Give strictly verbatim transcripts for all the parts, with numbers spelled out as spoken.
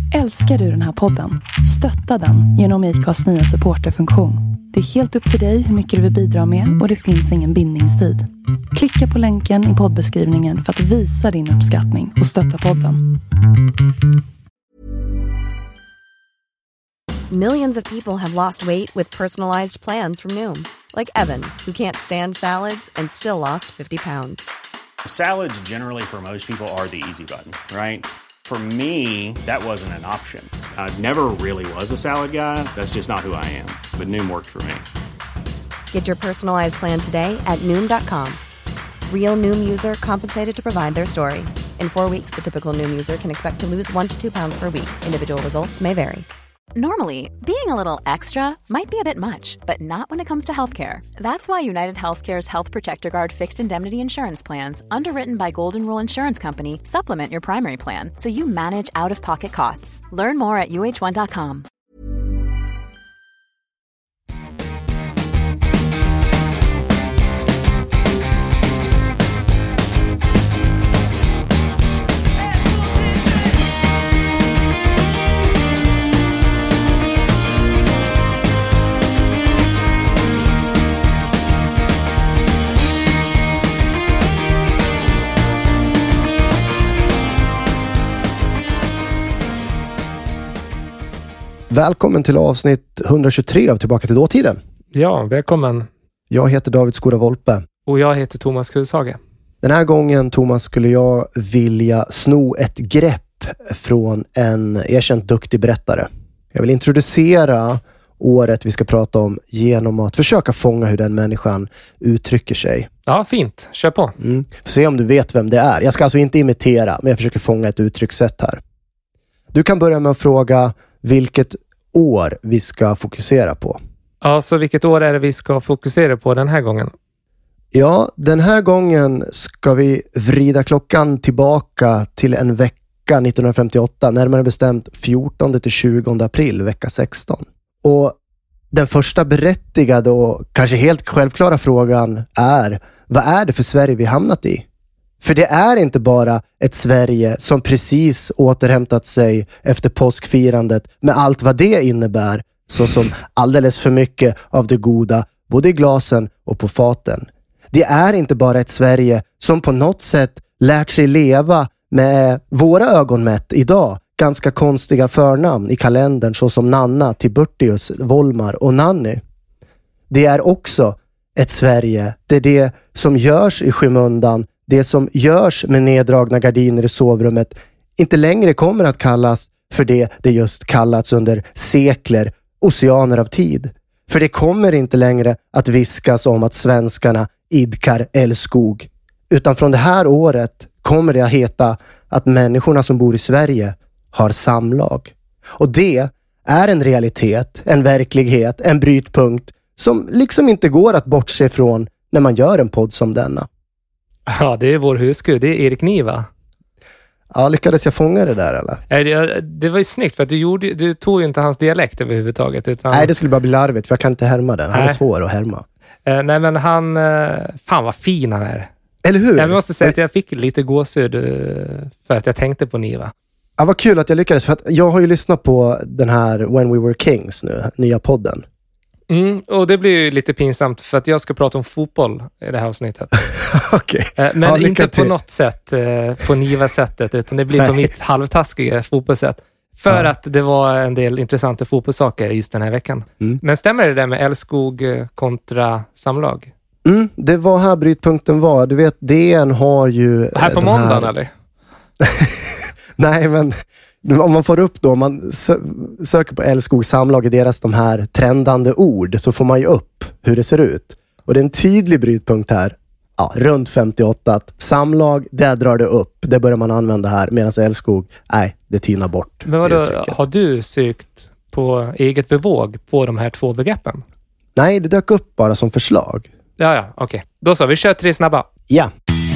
Älskar du den här podden? Stötta den genom I C A:s nya supporterfunktion. Det är helt upp till dig hur mycket du vill bidra med och det finns ingen bindningstid. Klicka på länken i poddbeskrivningen för att visa din uppskattning och stötta podden. Millions of people have lost weight with personalized plans from Noom. Like Evan, who can't stand salads and still lost fifty pounds. Salads generally for most people are the easy button, right? For me, that wasn't an option. I never really was a salad guy. That's just not who I am. But Noom worked for me. Get your personalized plan today at Noom dot com. Real Noom user compensated to provide their story. In four weeks, the typical Noom user can expect to lose one to two pounds per week. Individual results may vary. Normally, being a little extra might be a bit much, but not when it comes to healthcare. That's why United Healthcare's Health Protector Guard fixed indemnity insurance plans, underwritten by Golden Rule Insurance Company, supplement your primary plan so you manage out-of-pocket costs. Learn more at U H one dot com. Välkommen till avsnitt etthundratjugotre av Tillbaka till dåtiden. Ja, välkommen. Jag heter David Skoda Volpe. Och jag heter Thomas Kushage. Den här gången, Thomas, skulle jag vilja sno ett grepp från en erkänt duktig berättare. Jag vill introducera året vi ska prata om genom att försöka fånga hur den människan uttrycker sig. Ja, fint. Kör på. Mm. Får se om du vet vem det är. Jag ska alltså inte imitera, men jag försöker fånga ett uttryckssätt här. Du kan börja med att fråga vilket år vi ska fokusera på. Ja, så vilket år är det vi ska fokusera på den här gången? Ja, den här gången ska vi vrida klockan tillbaka till en vecka nittonhundrafemtioåtta, närmare bestämt fjortonde till tjugonde april, vecka sexton. Och den första berättigade och kanske helt självklara frågan är, vad är det för Sverige vi hamnat i? För det är inte bara ett Sverige som precis återhämtat sig efter påskfirandet med allt vad det innebär, såsom alldeles för mycket av det goda, både i glasen och på faten. Det är inte bara ett Sverige som på något sätt lärt sig leva med våra ögon mätt idag ganska konstiga förnamn i kalendern, såsom Nanna, Tiburtius, Volmar och Nanny. Det är också ett Sverige där det som görs i skymundan, det som görs med neddragna gardiner i sovrummet, inte längre kommer att kallas för det det just kallats under sekler, oceaner av tid. För det kommer inte längre att viskas om att svenskarna idkar älskog. Utan från det här året kommer det att heta att människorna som bor i Sverige har samlag. Och det är en realitet, en verklighet, en brytpunkt som liksom inte går att bortse från när man gör en podd som denna. Ja, det är vår husgud. Det är Erik Niva. Ja, lyckades jag fånga det där eller? Det, det var ju snyggt för att du, gjorde, du tog ju inte hans dialekt överhuvudtaget. Utan... Nej, det skulle bara bli larvigt för jag kan inte härma den. Han nej. är svår att härma. Eh, nej, men han... Eh, fan vad fin han är. Eller hur? Jag måste säga att jag fick lite gåshud eh, för att jag tänkte på Niva. Ja, vad kul att jag lyckades. För att jag har ju lyssnat på den här When We Were Kings nu, nya podden. Mm, och det blir ju lite pinsamt för att jag ska prata om fotboll i det här avsnittet. Okej. Okay. Men ja, inte till. På något sätt eh, på Niva-sättet, utan det blir Nej. På mitt halvtaskiga fotbollssätt. För ja. Att det var en del intressanta fotbollssaker just den här veckan. Mm. Men stämmer det där med älskog kontra samlag? Mm, det var här brytpunkten var. Du vet, D N har ju... Här på måndagen här... eller? Nej, men... Om man får upp då, om man sö- söker på älskog samlag i deras de här trendande ord, så får man ju upp hur det ser ut. Och det är en tydlig brytpunkt här, ja, runt femtioåtta, att samlag, där drar det upp. Det börjar man använda här, medan älskog, nej, det tynar bort. Men vadå, har du sökt på eget bevåg på de här två begreppen? Nej, det dök upp bara som förslag. Ja, ja, okej. Okay. Då så, vi kör tre snabba. Ja.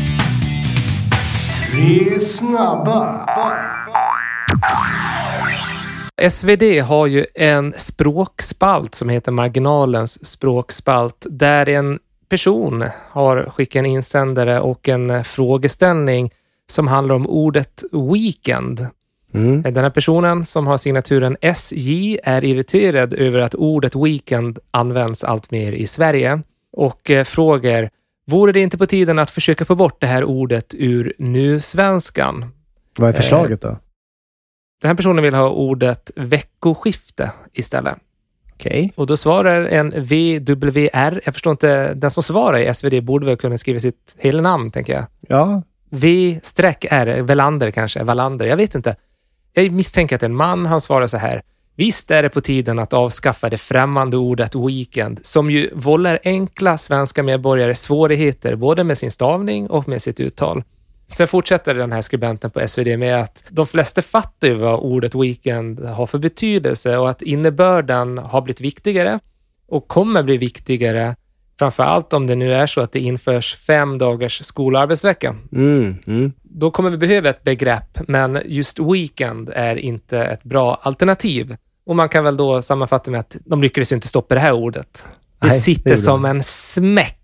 Tre snabba. S V D har ju en språkspalt som heter Marginalens språkspalt, där en person har skickat en insändare och en frågeställning som handlar om ordet weekend. Mm. Den här personen som har signaturen S J är irriterad över att ordet weekend används allt mer i Sverige och eh, frågar: vore det inte på tiden att försöka få bort det här ordet ur nusvenskan? Vad är förslaget då? Den här personen vill ha ordet veckoskifte istället. Okej. Okay. Och då svarar en V W R. Jag förstår inte, den som svarar i S V D borde väl kunna skriva sitt hela namn, tänker jag. Ja. V-R, Velander kanske, Valander, jag vet inte. Jag misstänker att en man, han svarar så här: visst är det på tiden att avskaffa det främmande ordet weekend, som ju vållar enkla svenska medborgare svårigheter både med sin stavning och med sitt uttal. Sen fortsätter den här skribenten på S V D med att de flesta fattar ju vad ordet weekend har för betydelse och att innebörden har blivit viktigare och kommer bli viktigare, framförallt om det nu är så att det införs fem dagars skolarbetsvecka. Mm, mm. Då kommer vi behöva ett begrepp, men just weekend är inte ett bra alternativ. Och man kan väl då sammanfatta med att de lyckades ju inte stoppa det här ordet. Det Nej, sitter det som en smäck.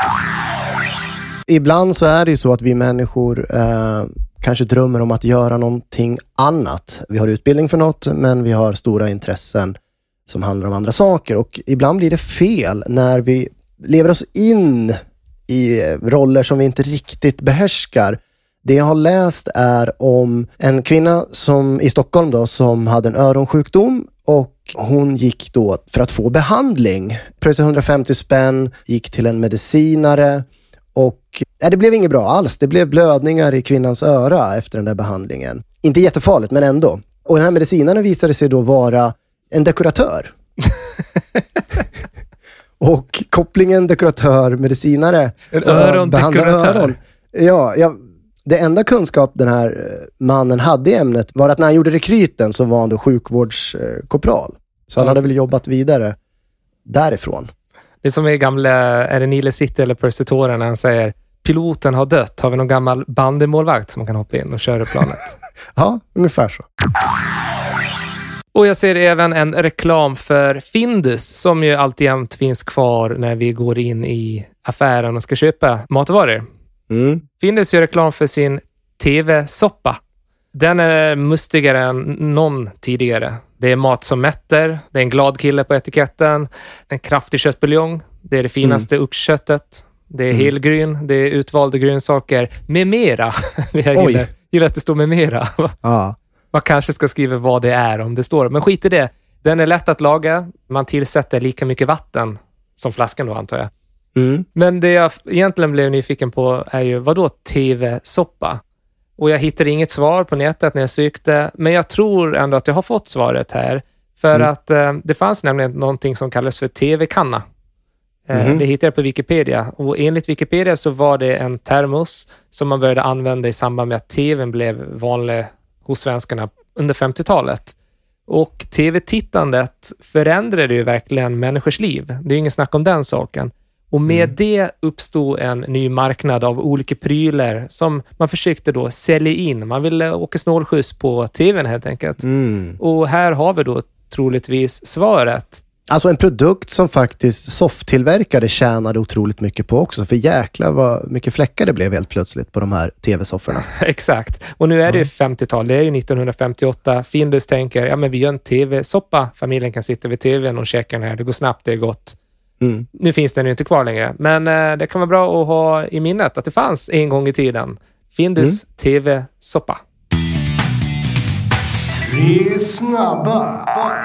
Ibland så är det ju så att vi människor eh, kanske drömmer om att göra någonting annat. Vi har utbildning för något, men vi har stora intressen som handlar om andra saker. Och ibland blir det fel när vi lever oss in i roller som vi inte riktigt behärskar. Det jag har läst är om en kvinna som, i Stockholm då, som hade en öronsjukdom och hon gick då för att få behandling. Pröjsade hundrafemtio spänn, gick till en medicinare och nej, det blev inget bra alls. Det blev blödningar i kvinnans öra efter den där behandlingen. Inte jättefarligt, men ändå. Och den här medicinaren visade sig då vara en dekoratör. Och kopplingen dekoratör-medicinare. En örondekoratör. Ja, ja, det enda kunskap den här mannen hade i ämnet var att när han gjorde rekryten så var han då sjukvårdskopral. Så han hade väl jobbat vidare därifrån. Det är som i gamla, är det Nile City eller Percy Tora när han säger: piloten har dött, har vi någon gammal bandymålvakt som kan hoppa in och köra planet? Ja, ungefär så. Och jag ser även en reklam för Findus som ju alltjämt finns kvar när vi går in i affären och ska köpa matvaror. Mm. Findus gör reklam för sin tv-soppa. Den är mustigare än någon tidigare. Det är mat som mätter, det är en glad kille på etiketten, en kraftig köttbuljong, det är det finaste mm. oxköttet, det är mm. helgryn, det är utvalda grönsaker med mera. Jag gillar, gillar att det står med mera. Ja. Man kanske ska skriva vad det är om det står. Men skit i det. Den är lätt att laga. Man tillsätter lika mycket vatten som flaskan då, antar jag. Mm. Men det jag egentligen blev nyfiken på är ju, vad då tv-soppa? Och jag hittade inget svar på nätet när jag sökte. Men jag tror ändå att jag har fått svaret här. För mm. att eh, det fanns nämligen någonting som kallas för tv-kanna. Eh, mm. Det hittade jag på Wikipedia. Och enligt Wikipedia så var det en termos som man började använda i samband med att tvn blev vanlig hos svenskarna under femtiotalet. Och tv-tittandet förändrade ju verkligen människors liv. Det är ju ingen snack om den saken. Och med mm. det uppstod en ny marknad av olika prylar som man försökte då sälja in. Man ville åka snålskjuts på tvn helt enkelt. Mm. Och här har vi då troligtvis svaret. Alltså en produkt som faktiskt softtillverkare tjänade otroligt mycket på också. För jäkla vad mycket fläckar det blev helt plötsligt på de här tv-sofforna. Exakt. Och nu är det ju femtiotal. Det är ju nittonhundrafemtioåtta. Findus tänker, ja men vi gör en tv-soppa. Familjen kan sitta vid tvn och käka den här. Det går snabbt, det är gott. Mm. Nu finns den ju inte kvar längre. Men eh, det kan vara bra att ha i minnet att det fanns en gång i tiden. Findus mm. tv-soppa. Vi är snabba.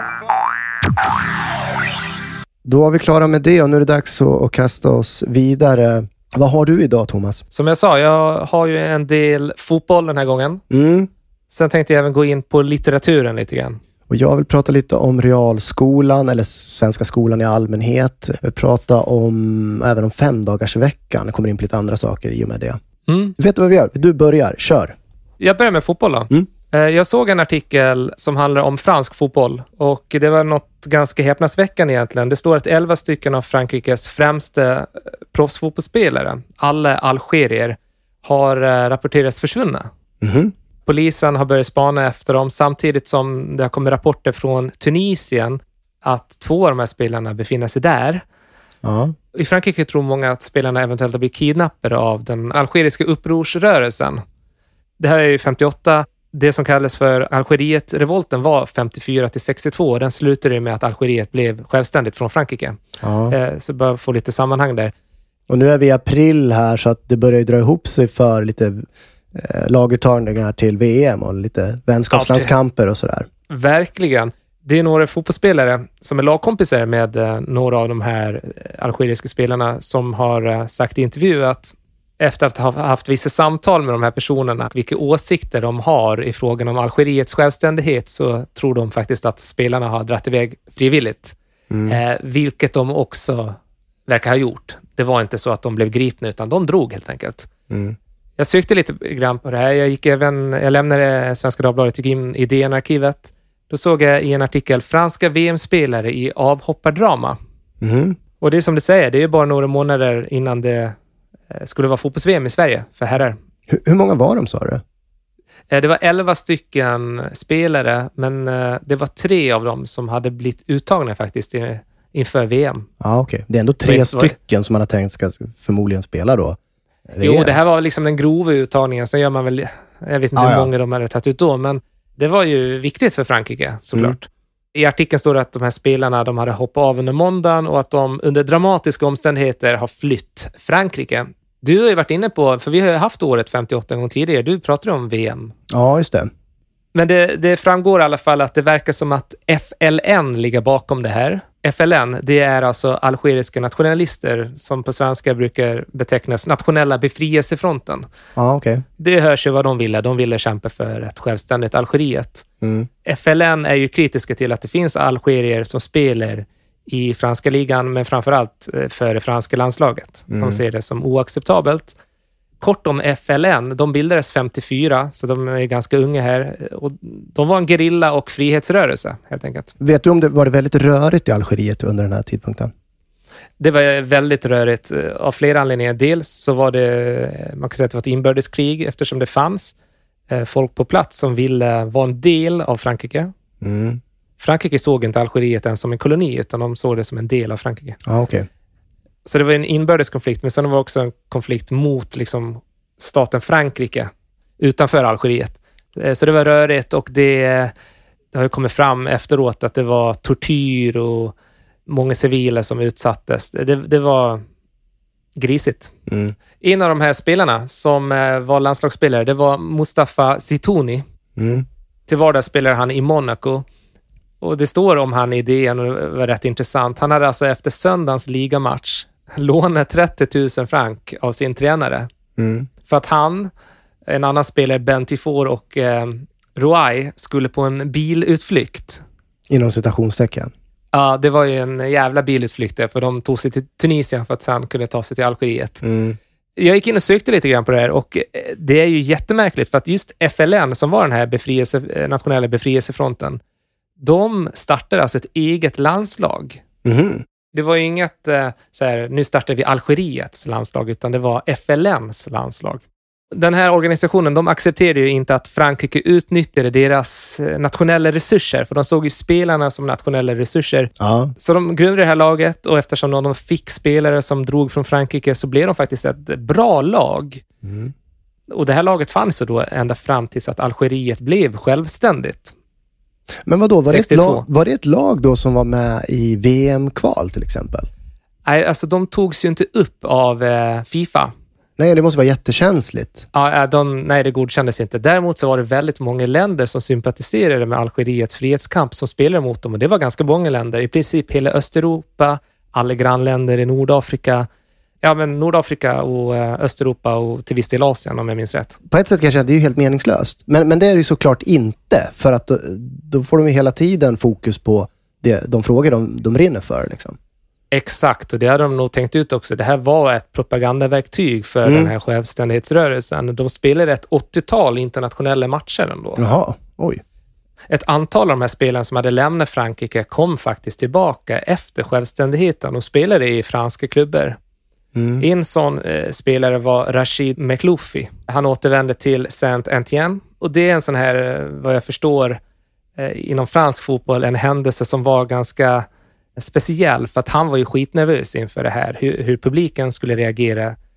Då var vi klara med det och nu är det dags att, att kasta oss vidare. Vad har du idag, Thomas? Som jag sa, jag har ju en del fotboll den här gången. Mm. Sen tänkte jag även gå in på litteraturen lite grann. Och jag vill prata lite om realskolan eller svenska skolan i allmänhet. Jag vill prata om även om femdagarsveckan. Jag kommer in på lite andra saker i och med det. Mm. Vet du vad vi gör? Du börjar. Kör. Jag börjar med fotboll då. Mm. Jag såg en artikel som handlar om fransk fotboll och det var något ganska häpnadsväckande egentligen. Det står att elva stycken av Frankrikes främsta proffsfotbollsspelare, alla algerier, har rapporterats försvunna. Mm. Polisen har börjat spana efter dem samtidigt som det har kommit rapporter från Tunisien att två av de här spelarna befinner sig där. Ja. I Frankrike tror många att spelarna eventuellt har blivit kidnappade av den algeriska upprorsrörelsen. Det här är ju femtioåtta. Det som kallades för Algeriet-revolten var femtiofyra till sextiotvå och den slutade med att Algeriet blev självständigt från Frankrike. Ja. Så bara få lite sammanhang där. Och nu är vi i april här så att det börjar ju dra ihop sig för lite eh, lagertagningar till V M och lite vänskapslandskamper och sådär. Verkligen. Det är några fotbollsspelare som är lagkompisar med eh, några av de här algeriska spelarna som har eh, sagt i intervju att efter att ha haft vissa samtal med de här personerna, vilka åsikter de har i frågan om Algeriets självständighet, så tror de faktiskt att spelarna har dratt iväg frivilligt. Mm. Eh, vilket de också verkar ha gjort. Det var inte så att de blev gripna utan de drog helt enkelt. Mm. Jag sökte lite grann på det här. Jag, gick även, jag lämnade Svenska Dagbladet, gick in i D N-arkivet. Då såg jag i en artikel franska V M-spelare i avhoppardrama. Mm. Och det är som du säger, det är bara några månader innan det skulle vara fotbolls-V M i Sverige för herrar. Hur, hur många var de, sa du? Det var elva stycken spelare, men det var tre av dem som hade blivit uttagna faktiskt inför V M. Ja, okej. Okay. Det är ändå tre vet, stycken som man har tänkt ska förmodligen spela då. V M. Jo, det här var liksom den grova uttagningen. Sen gör man väl, jag vet inte ah, hur många ja. de hade tagit ut då, men det var ju viktigt för Frankrike, såklart. Mm. I artikeln står det att de här spelarna de hade hoppat av under måndagen och att de under dramatiska omständigheter har flytt Frankrike. Du har ju varit inne på, för vi har haft året femtioåtta en gång tidigare, du pratade om V M. Ja, just det. Men det, det framgår i alla fall att det verkar som att F L N ligger bakom det här. F L N, det är alltså algeriska nationalister som på svenska brukar betecknas nationella befrielsefronten. Ja, okej. Okay. Det hörs ju vad de ville. De ville kämpa för ett självständigt Algeriet. Mm. F L N är ju kritiska till att det finns algerier som spelar i franska ligan, men framförallt för det franska landslaget. Mm. De ser det som oacceptabelt. Kort om F L N, de bildades femtiofyra, så de är ganska unga här. Och de var en gerilla- och frihetsrörelse, helt enkelt. Vet du om det var det väldigt rörigt i Algeriet under den här tidpunkten? Det var väldigt rörigt av flera anledningar. Dels så var det, man kan säga att det var ett inbördeskrig eftersom det fanns folk på plats som ville vara en del av Frankrike. Mm. Frankrike såg inte Algeriet ens som en koloni, utan de såg det som en del av Frankrike. Ah, okej. Okay. Så det var en inbördeskonflikt, men sen var det också en konflikt mot liksom, staten Frankrike utanför Algeriet. Så det var rörigt och det, det har ju kommit fram efteråt att det var tortyr och många civila som utsattes. Det, det var grisigt. Mm. En av de här spelarna som var landslagsspelare, det var Mustafa Zitouni. Mm. Till vardags spelade han i Monaco. Och det står om han i D N och det var rätt intressant. Han hade alltså efter söndagens ligamatch lånat trettio tusen frank av sin tränare. Mm. För att han, en annan spelare, Ben Tifor och eh, Rouai skulle på en bilutflykt. Inom citationstecken. Ja, det var ju en jävla bilutflykt där, för de tog sig till Tunisien för att sen kunna ta sig till Algeriet. Mm. Jag gick in och sökte lite grann på det här och det är ju jättemärkligt för att just F L N som var den här befrielse, nationella befrielsefronten, de startade alltså ett eget landslag. Mm. Det var ju inget så här, nu startar vi Algeriets landslag, utan det var F L N:s landslag. Den här organisationen, de accepterade ju inte att Frankrike utnyttjade deras nationella resurser, för de såg ju spelarna som nationella resurser. Ja. Så de grundade det här laget, och eftersom de fick spelare som drog från Frankrike så blev de faktiskt ett bra lag. Mm. Och det här laget fanns ju då ända fram tills att Algeriet blev självständigt. Men vadå, var det, ett lag, var det ett lag då som var med i V M-kval till exempel? Nej, alltså de togs ju inte upp av eh, FIFA. Nej, det måste vara jättekänsligt. Ja, de, nej, det godkändes inte. Däremot så var det väldigt många länder som sympatiserade med Algeriets frihetskamp som spelade mot dem. Och det var ganska många länder. I princip hela Östeuropa, alla grannländer i Nordafrika. Ja, men Nordafrika och Östeuropa och till viss del Asien, om jag minns rätt. På ett sätt kanske det är ju helt meningslöst. Men, men det är det ju såklart inte. För att då, då får de ju hela tiden fokus på det, de frågor de, de rinner för. Liksom. Exakt, och det hade de nog tänkt ut också. Det här var ett propagandaverktyg för mm. den här självständighetsrörelsen. De spelade ett åttiotal internationella matcher ändå. Jaha, oj. Ett antal av de här spelarna som hade lämnat Frankrike kom faktiskt tillbaka efter självständigheten och spelade i franska klubbar. Mm. En sån eh, spelare var Rachid Mekloufi. Han återvände till Saint-Étienne, och det är en sån här, vad jag förstår, eh, inom fransk fotboll en händelse som var ganska speciell, för att han var ju skitnervös inför det här, hur, hur publiken skulle reagera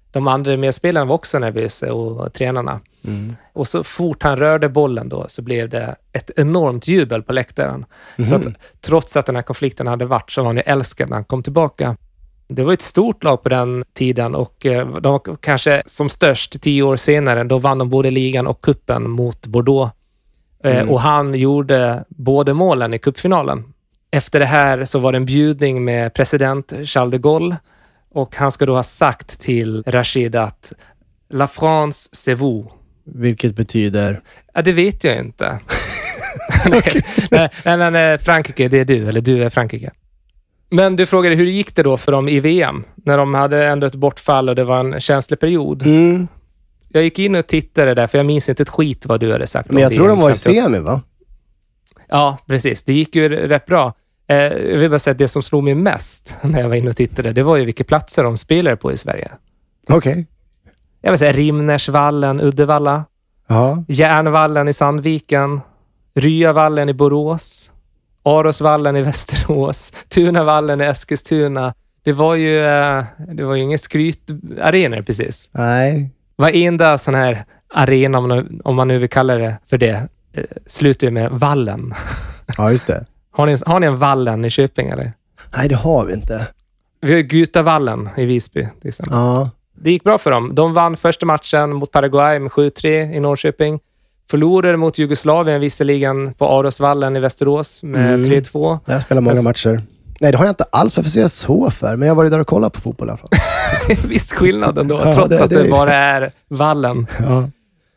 De andra medspelarna var också nervösa och tränarna. Mm. Och så fort han rörde bollen då så blev det ett enormt jubel på läktaren. Mm. Så att trots att den här konflikten hade varit så var han ju älskad när han kom tillbaka. Det var ett stort lag på den tiden och de var kanske som störst tio år senare. Då vann de både ligan och kuppen mot Bordeaux. Mm. Och han gjorde både målen i cupfinalen. Efter det här så var det en bjudning med president Charles de Gaulle. Och han ska då ha sagt till Rashid att La France, c'est vous. Vilket betyder? Ja, det vet jag inte. nej, nej, nej, men Frankrike, det är du. Eller du är Frankrike. Men du frågade hur gick det då för dem i V M? När de hade ändå ett bortfall och det var en känslig period. Mm. Jag gick in och tittade där, för jag minns inte ett skit vad du hade sagt. Men jag tror de var i semi, va? Ja, precis. Det gick ju rätt bra. Eh, jag vill bara säga att det som slog mig mest när jag var inne och tittade, det var ju vilka platser de spelar på i Sverige. Okej. Okay. Jag vill säga Rimnersvallen, Uddevalla. Ja. Järnvallen i Sandviken. Ryavallen i Borås. Arosvallen i Västerås. Tunavallen i Eskilstuna. Det var ju, eh, det var ju ingen skrytarenor precis. Nej. Varenda sån här arena, om man, om man nu vill kalla det för det, eh, slutar ju med vallen. Ja, just det. Har ni, har ni en vallen i Köping eller? Nej, det har vi inte. Vi har Gutavallen i Visby. Till exempel. Ja. Det gick bra för dem. De vann första matchen mot Paraguay med sju tre i Norrköping. Förlorade mot Jugoslavien visserligen på Arosvallen i Västerås med mm. tre två. Jag spelar många Men... matcher. Nej, det har jag inte alls. Varför ser jag så för? Men jag har varit där och kollat på fotboll i alla fall. Visst skillnaden då, ja, trots det, att det, det bara är vallen. Ja.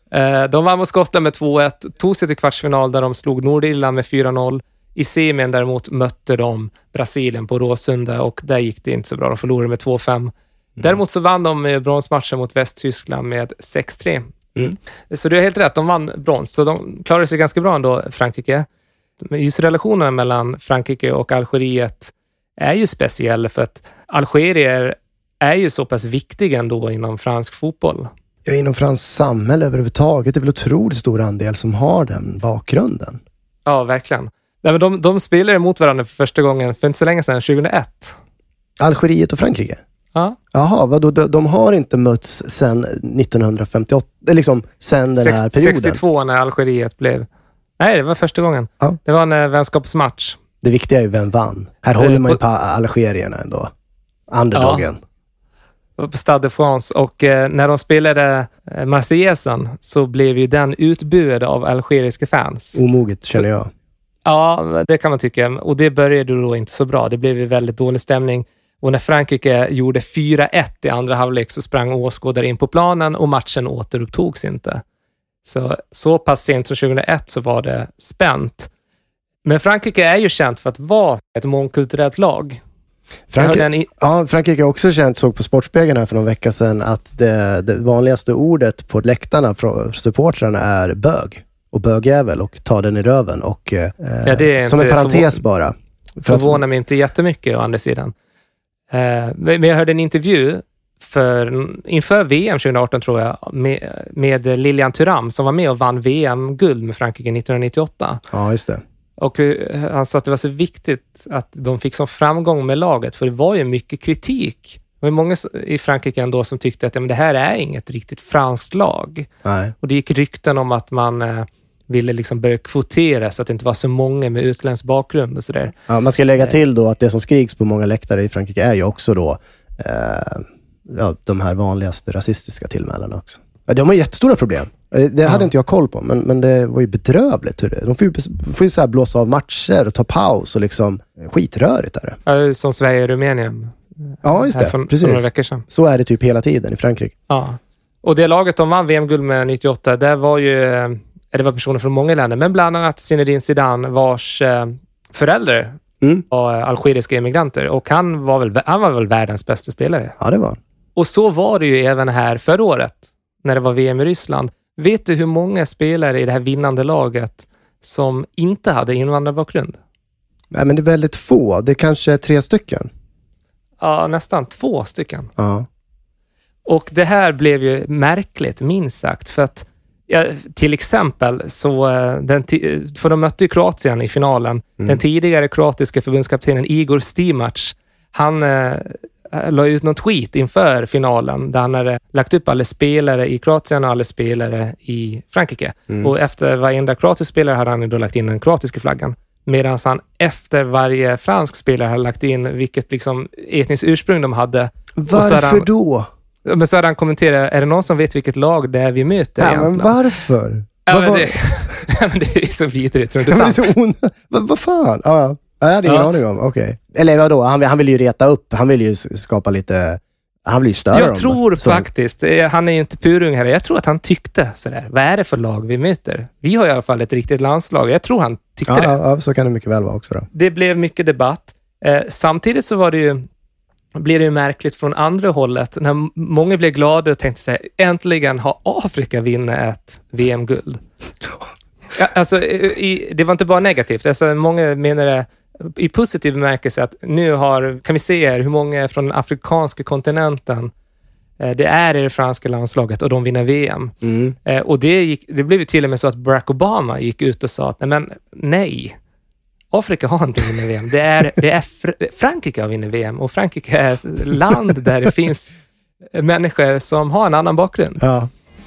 De vann mot Skottland med två ett. Tog sig till kvartsfinal där de slog Nordirland med fyra noll. I semin däremot mötte de Brasilien på Råsunda och där gick det inte så bra. De förlorade med två fem. Mm. Däremot så vann de bronsmatchen mot Västtyskland med sex tre. Mm. Så det är helt rätt, de vann brons. Så de klarade sig ganska bra ändå, Frankrike. Men just relationen mellan Frankrike och Algeriet är ju speciell för att algerier är ju så pass viktiga ändå inom fransk fotboll. Ja, inom fransk samhälle överhuvudtaget. Det är väl otroligt stor andel som har den bakgrunden. Ja, verkligen. Nej, men de, de spelar emot varandra för första gången för inte så länge sedan, tjugohundraett. Algeriet och Frankrike? Ja. Jaha, vadå? De, de har inte mötts sedan nittonhundrafemtioåtta, liksom sedan den här perioden? sextiotvå när Algeriet blev... Nej, det var första gången. Ja. Det var en äh, vänskapsmatch. Det viktiga är ju vem vann. Här håller man ju på algerierna ändå. Underdogen. Ja. På Stade de France. Och eh, när de spelade eh, Marseillesen så blev ju den utbuad av algeriska fans. Omoget, känner jag. Så, ja, det kan man tycka. Och det började då inte så bra. Det blev ju väldigt dålig stämning. Och när Frankrike gjorde fyra ett i andra halvlek så sprang åskådare in på planen och matchen återupptogs inte. Så, så pass sent som tjugohundraett så var det spänt. Men Frankrike är ju känt för att vara ett mångkulturellt lag. Frankrike, i- ja, Frankrike är också känt, såg på Sportspegeln här för någon vecka sedan, att det, det vanligaste ordet på läktarna från supportrarna är bög. Och bögjävel och ta den i röven. Och, eh, ja, det är som en parentes förvå- bara. För förvånar att... mig inte jättemycket å andra sidan. Eh, men jag hörde en intervju för, inför V M tjugoarton tror jag med, med Lilian Thuram som var med och vann V M-guld med Frankrike nittonhundranittioåtta. Ja, just det. Och han sa att det var så viktigt att de fick som framgång med laget, för det var ju mycket kritik. Det var många i Frankrike ändå som tyckte att ja, men det här är inget riktigt franskt lag. Nej. Och det gick rykten om att man eh, ville liksom börja kvotera så att det inte var så många med utländsk bakgrund och sådär. Ja, man ska lägga till då att det som skriks på många läktare i Frankrike är ju också då eh, ja, de här vanligaste rasistiska tillmälena också. Ja, de har jättestora problem. Det hade ja. inte jag koll på, men, men det var ju bedrövligt. Hur det. De får ju, får ju så här blåsa av matcher och ta paus och liksom skitrörigt är det. Ja, som Sverige och Rumänien. Ja, just det. För, precis. för några veckor sedan. Så är det typ hela tiden i Frankrike. Ja. Och det laget de vann V M-guld med nittioåtta, det var ju det var personer från många länder, men bland annat Zinedine Zidane, vars eh, föräldrar mm. var algeriska emigranter. Och han var, väl, han var väl världens bästa spelare. Ja, det var. Och så var det ju även här förra året, när det var V M i Ryssland. Vet du hur många spelare i det här vinnande laget som inte hade invandrarbakgrund? Nej, men det är väldigt få. Det är kanske tre stycken. Ja, nästan två stycken. Ja. Och det här blev ju märkligt, minst sagt. För att, ja, till exempel, så den t- för de mötte ju Kroatien i finalen. Mm. Den tidigare kroatiska förbundskaptenen Igor Stimac, han, la ut någon tweet inför finalen där han hade lagt upp alla spelare i Kroatien och alla spelare i Frankrike. Mm. Och efter varenda kroatisk spelare hade han då lagt in den kroatiska flaggan. Medan han efter varje fransk spelare hade lagt in vilket liksom etniskt ursprung de hade. Varför han, då? Men så hade han kommenterat, är det någon som vet vilket lag det är vi möter ja, egentligen? Men varför? Ja, vad, men det, men det är så vidrigt, tror du ja, det är sant? Vad va fan? Ja, ja. Jag hade ingen ja. aning om, okej. Okay. Eller vadå, han, han vill ju reta upp, han vill ju skapa lite, han vill ju störa Jag dem. tror så. faktiskt, han är ju inte purung här, jag tror att han tyckte sådär, vad är det för lag vi möter? Vi har i alla fall ett riktigt landslag, jag tror han tyckte ja, det. Ja, så kan det mycket väl vara också då. Det blev mycket debatt. Eh, samtidigt så var det ju, blev det ju märkligt från andra hållet, när många blev glada och tänkte sig, äntligen har Afrika vunnit ett V M-guld. Ja, alltså, i, det var inte bara negativt. Alltså, många menar det i positiv bemärkelse att nu har, kan vi se hur många från den afrikanska kontinenten eh, det är i det franska landslaget och de vinner V M. Mm. Eh, och det, gick, det blev ju till och med så att Barack Obama gick ut och sa att nej, men, nej. Afrika har inte vunnit V M. Det är, det är Fr- Frankrike har vunnit V M och Frankrike är ett land där det finns människor som har en annan bakgrund. Ja.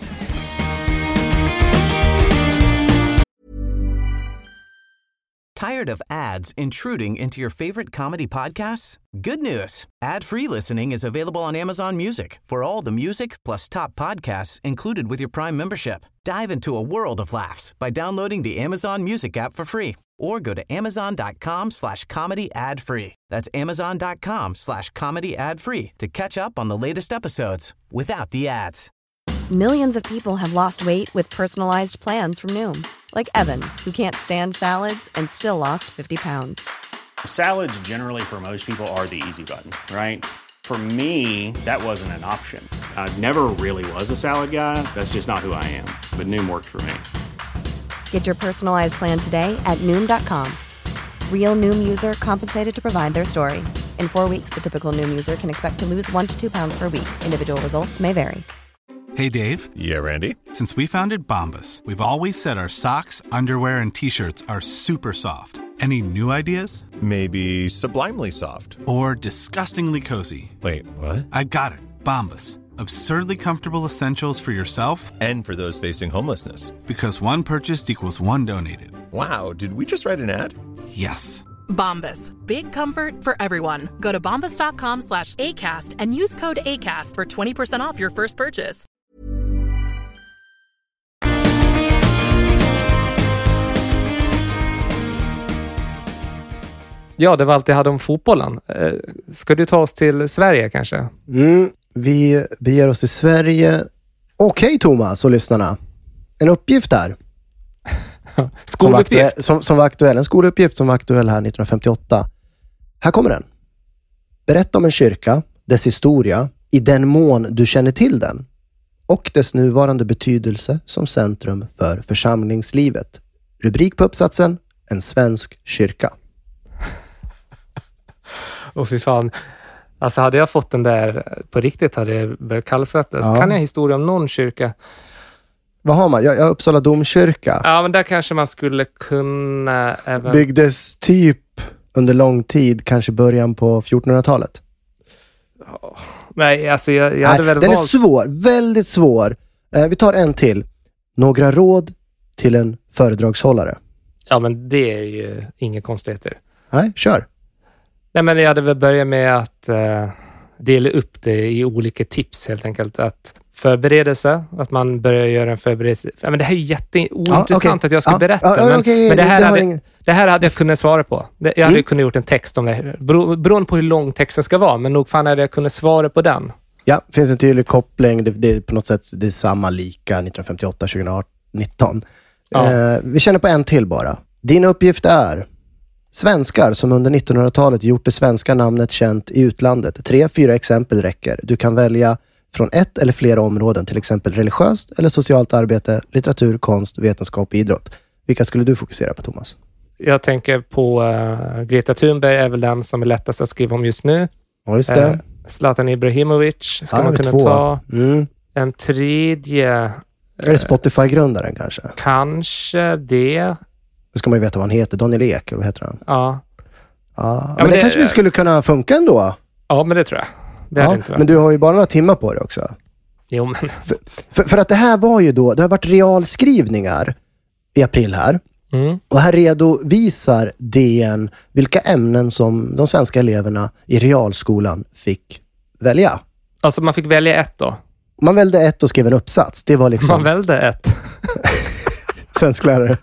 Tired of ads intruding into your favorite comedy podcasts? Good news. Ad-free listening is available on Amazon Music for all the music plus top podcasts included with your Prime membership. Dive into a world of laughs by downloading the Amazon Music app for free or go to amazon.com slash comedy ad free. That's amazon.com slash comedy ad free to catch up on the latest episodes without the ads. Millions of people have lost weight with personalized plans from Noom. Like Evan, who can't stand salads and still lost fifty pounds. Salads generally for most people are the easy button, right? For me, that wasn't an option. I never really was a salad guy. That's just not who I am. But Noom worked for me. Get your personalized plan today at Noom dot com. Real Noom user compensated to provide their story. In four weeks, the typical Noom user can expect to lose one to two pounds per week. Individual results may vary. Hey, Dave. Yeah, Randy. Since we founded Bombas, we've always said our socks, underwear, and T-shirts are super soft. Any new ideas? Maybe sublimely soft. Or disgustingly cozy. Wait, what? I got it. Bombas. Absurdly comfortable essentials for yourself and for those facing homelessness. Because one purchased equals one donated. Wow, did we just write an ad? Yes. Bombas. Big comfort for everyone. Go to bombas.com slash ACAST and use code ACAST for twenty percent off your first purchase. Ja, det var allt jag hade om fotbollen. Ska du ta oss till Sverige kanske? Mm, vi beger oss till Sverige. Okej, okay, Thomas och lyssnarna. En uppgift där. skoluppgift. Som var, aktuell, som, som var aktuell. En skoluppgift som var aktuell här nittonhundrafemtioåtta. Här kommer den. Berätta om en kyrka, dess historia, i den mån du känner till den. Och dess nuvarande betydelse som centrum för församlingslivet. Rubrik på uppsatsen: En svensk kyrka. Och fy fan. Alltså hade jag fått den där på riktigt hade jag börjat kallsvettas. Ja. Kan jag historia om någon kyrka? Vad har man? Jag, jag Uppsala domkyrka. Ja, men där kanske man skulle kunna även... Byggdes typ under lång tid, kanske början på fjortonhundratalet. Oh. Nej, alltså jag, jag hade Nej, väl den valt... är svår, väldigt svår. Eh, vi tar en till. Några råd till en föredragshållare. Ja, men det är ju inga konstigheter. Nej, kör. Nej, men jag hade väl börjat med att uh, dela upp det i olika tips helt enkelt. Att förberedelse, att man börjar göra en förberedelse. Ja, men det här är ju jätteointressant ja, okay. att jag ska ja, berätta. Ja, men, okay, men det, här det, hade, ingen... det här hade jag kunnat svara på. Det, jag hade mm. kunnat gjort en text om det här. Bero, beroende på hur lång texten ska vara. Men nog fan hade jag kunnat svara på den. Ja, det finns en tydlig koppling. Det, det är på något sätt det är samma lika nittonhundrafemtioåtta tjugonitton. Ja. Eh, vi känner på en till bara. Din uppgift är svenskar som under nittonhundratalet gjort det svenska namnet känt i utlandet. Tre, fyra exempel räcker. Du kan välja från ett eller flera områden, till exempel religiöst eller socialt arbete, litteratur, konst, vetenskap och idrott. Vilka skulle du fokusera på, Thomas? Jag tänker på uh, Greta Thunberg är väl den som är lättast att skriva om just nu. Ja, just det. Uh, Zlatan Ibrahimovic ska ja, man kunna två. ta. Mm. En tredje... Är det Spotify-grundaren kanske? Kanske det. Då ska man ju veta vad han heter. Daniel Ek, eller vad heter han? Ja. Ja, men, ja, men det, det kanske det, vi skulle kunna funka ändå. Ja, men det tror jag. det är ja, det inte. Va? Men du har ju bara några timmar på det också. Jo, men... För, för, för att det här var ju då, det har varit realskrivningar i april här. Mm. Och här redovisar D N vilka ämnen som de svenska eleverna i realskolan fick välja. Alltså man fick välja ett då? Man välde ett och skrev en uppsats. Det var liksom... Man välde ett. Svensklärare.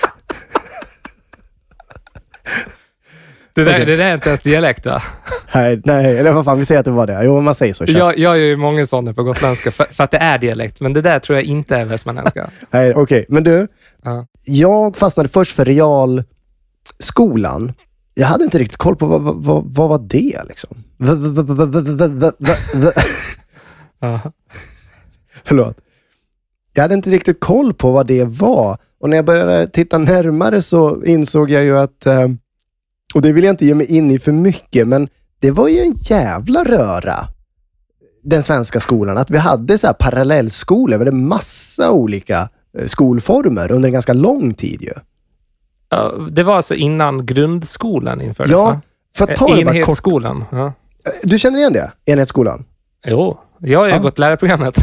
Det där, okay. det där är inte ens dialekt, va? Nej, nej, eller vad fan, vi säger att det var det. Jo, man säger så. Jag, jag gör ju många sådana på gotländska för, för att det är dialekt, men det där tror jag inte är västmanländska. Nej, okej. Okay. Men du, ja. Jag fastnade först för realskolan. Jag hade inte riktigt koll på vad, vad, vad, vad var det liksom. V- v- v- v- v- v- v- v- Förlåt. Jag hade inte riktigt koll på vad det var. Och när jag började titta närmare så insåg jag ju att, och det vill jag inte ge mig in i för mycket, men det var ju en jävla röra, den svenska skolan. Att vi hade så här parallellskolor, det var massa olika skolformer under en ganska lång tid ju. Ja, det var alltså innan grundskolan infördes, ja, va? För att ta det bara Enhetsskolan. Ja. Du känner igen det? Enhetsskolan? Jo, jag har ju ja. gått lärarprogrammet.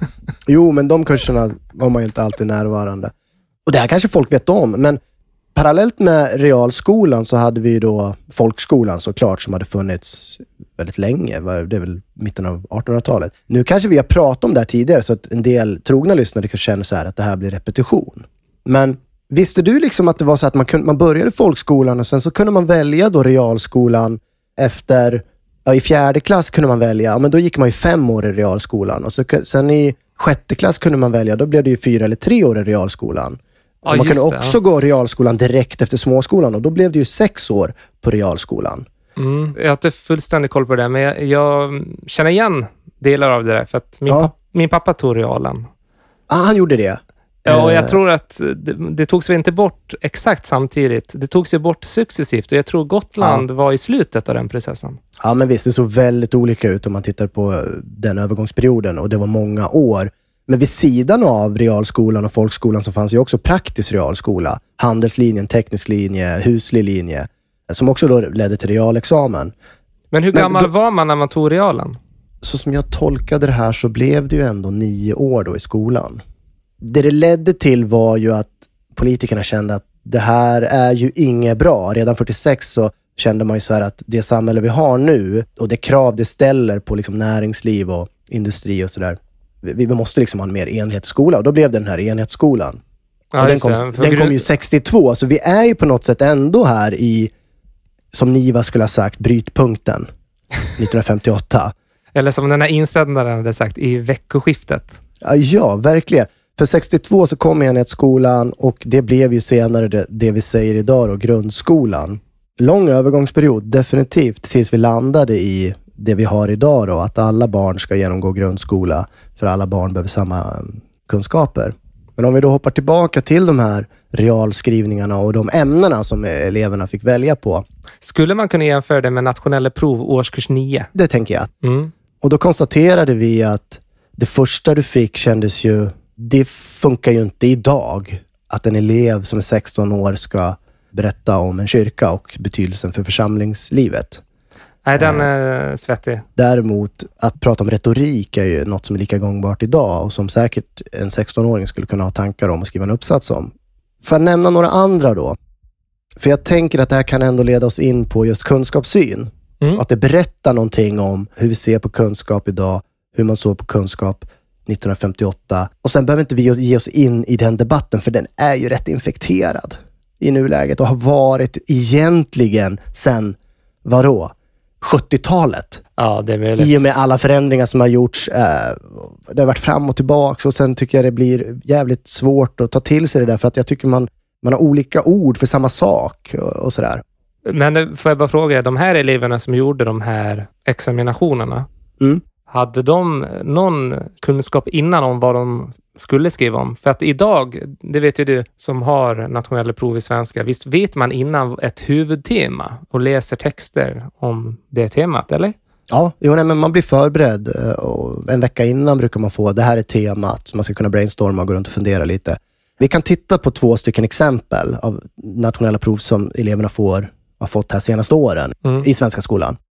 Jo, men de kurserna var man ju inte alltid närvarande. Och det här kanske folk vet om, men parallellt med realskolan så hade vi ju då folkskolan såklart, som hade funnits väldigt länge. Det är väl mitten av artonhundratalet. Nu kanske vi har pratat om det här tidigare, så att en del trogna lyssnare kanske känner så här att det här blir repetition. Men visste du liksom att det var så att man, kunde, man började folkskolan och sen så kunde man välja då realskolan efter, ja, i fjärde klass kunde man välja, ja, men då gick man ju fem år i realskolan. Och så, sen i sjätte klass kunde man välja, då blev det ju fyra eller tre år i realskolan. Ja, man kunde också det, ja. gå realskolan direkt efter småskolan, och då blev det ju sex år på realskolan. Mm, jag har inte fullständigt koll på det, men jag, jag känner igen delar av det där, för att min, ja. pappa, min pappa tog realen. Ah, han gjorde det? Ja, och jag tror att det, det togs väl inte bort exakt samtidigt. Det togs ju bort successivt, och jag tror Gotland ja. var i slutet av den processen. Ja, men visst, det såg väldigt olika ut om man tittar på den övergångsperioden, och det var många år. Men vid sidan av realskolan och folkskolan så fanns ju också praktisk realskola. Handelslinjen, teknisk linje, huslig linje, som också då ledde till realexamen. Men hur gammal Men då, var man när man tog realen? Så som jag tolkade det här så blev det ju ändå nio år då i skolan. Det det ledde till var ju att politikerna kände att det här är ju inget bra. Redan fyrtiosex så kände man ju så här att det samhälle vi har nu och det krav det ställer på liksom näringsliv och industri och sådär. Vi, vi måste liksom ha en mer enhetsskola, och då blev det den här enhetsskolan. Ja, och den kom, den grund... kom ju sextiotvå, så vi är ju på något sätt ändå här i, som Niva skulle ha sagt, brytpunkten nittonhundrafemtioåtta. Eller som den här insändaren hade sagt, i veckoskiftet. Ja, ja, verkligen. För sextiotvå så kom enhetsskolan, och det blev ju senare det, det vi säger idag då, grundskolan. Lång övergångsperiod, definitivt, tills vi landade i det vi har idag då, att alla barn ska genomgå grundskola, för alla barn behöver samma kunskaper. Men om vi då hoppar tillbaka till de här realskrivningarna och de ämnena som eleverna fick välja på. Skulle man kunna jämföra det med nationella prov årskurs nio? Det tänker jag. Mm. Och då konstaterade vi att det första du fick kändes ju, det funkar ju inte idag att en elev som är sexton år ska berätta om en kyrka och betydelsen för församlingslivet. Nej, den är svettig. Däremot, att prata om retorik är ju något som är lika gångbart idag, och som säkert en sexton-åring skulle kunna ha tankar om och skriva en uppsats om. Får jag nämna några andra då? För jag tänker att det här kan ändå leda oss in på just kunskapssyn. Mm. Att det berättar någonting om hur vi ser på kunskap idag, hur man såg på kunskap nittonhundrafemtioåtta. Och sen behöver inte vi ge oss in i den debatten, för den är ju rätt infekterad i nuläget och har varit egentligen sen, vadå? sjuttiotalet. Ja, det är väldigt... I och med alla förändringar som har gjorts. Eh, det har varit fram och tillbaka, och sen tycker jag det blir jävligt svårt att ta till sig det där, för att jag tycker man, man har olika ord för samma sak och, och sådär. Men får jag bara fråga, de här eleverna som gjorde de här examinationerna, mm. hade de någon kunskap innan om vad de skulle skriva om? För att idag, det vet ju du som har nationella prov i svenska, visst vet man innan ett huvudtema och läser texter om det temat, eller? Ja, jo, nej, men man blir förberedd, och en vecka innan brukar man få, det här är temat, så man ska kunna brainstorma och gå runt och fundera lite. Vi kan titta på två stycken exempel av nationella prov som eleverna får, har fått här senaste åren mm. i svenska skolan.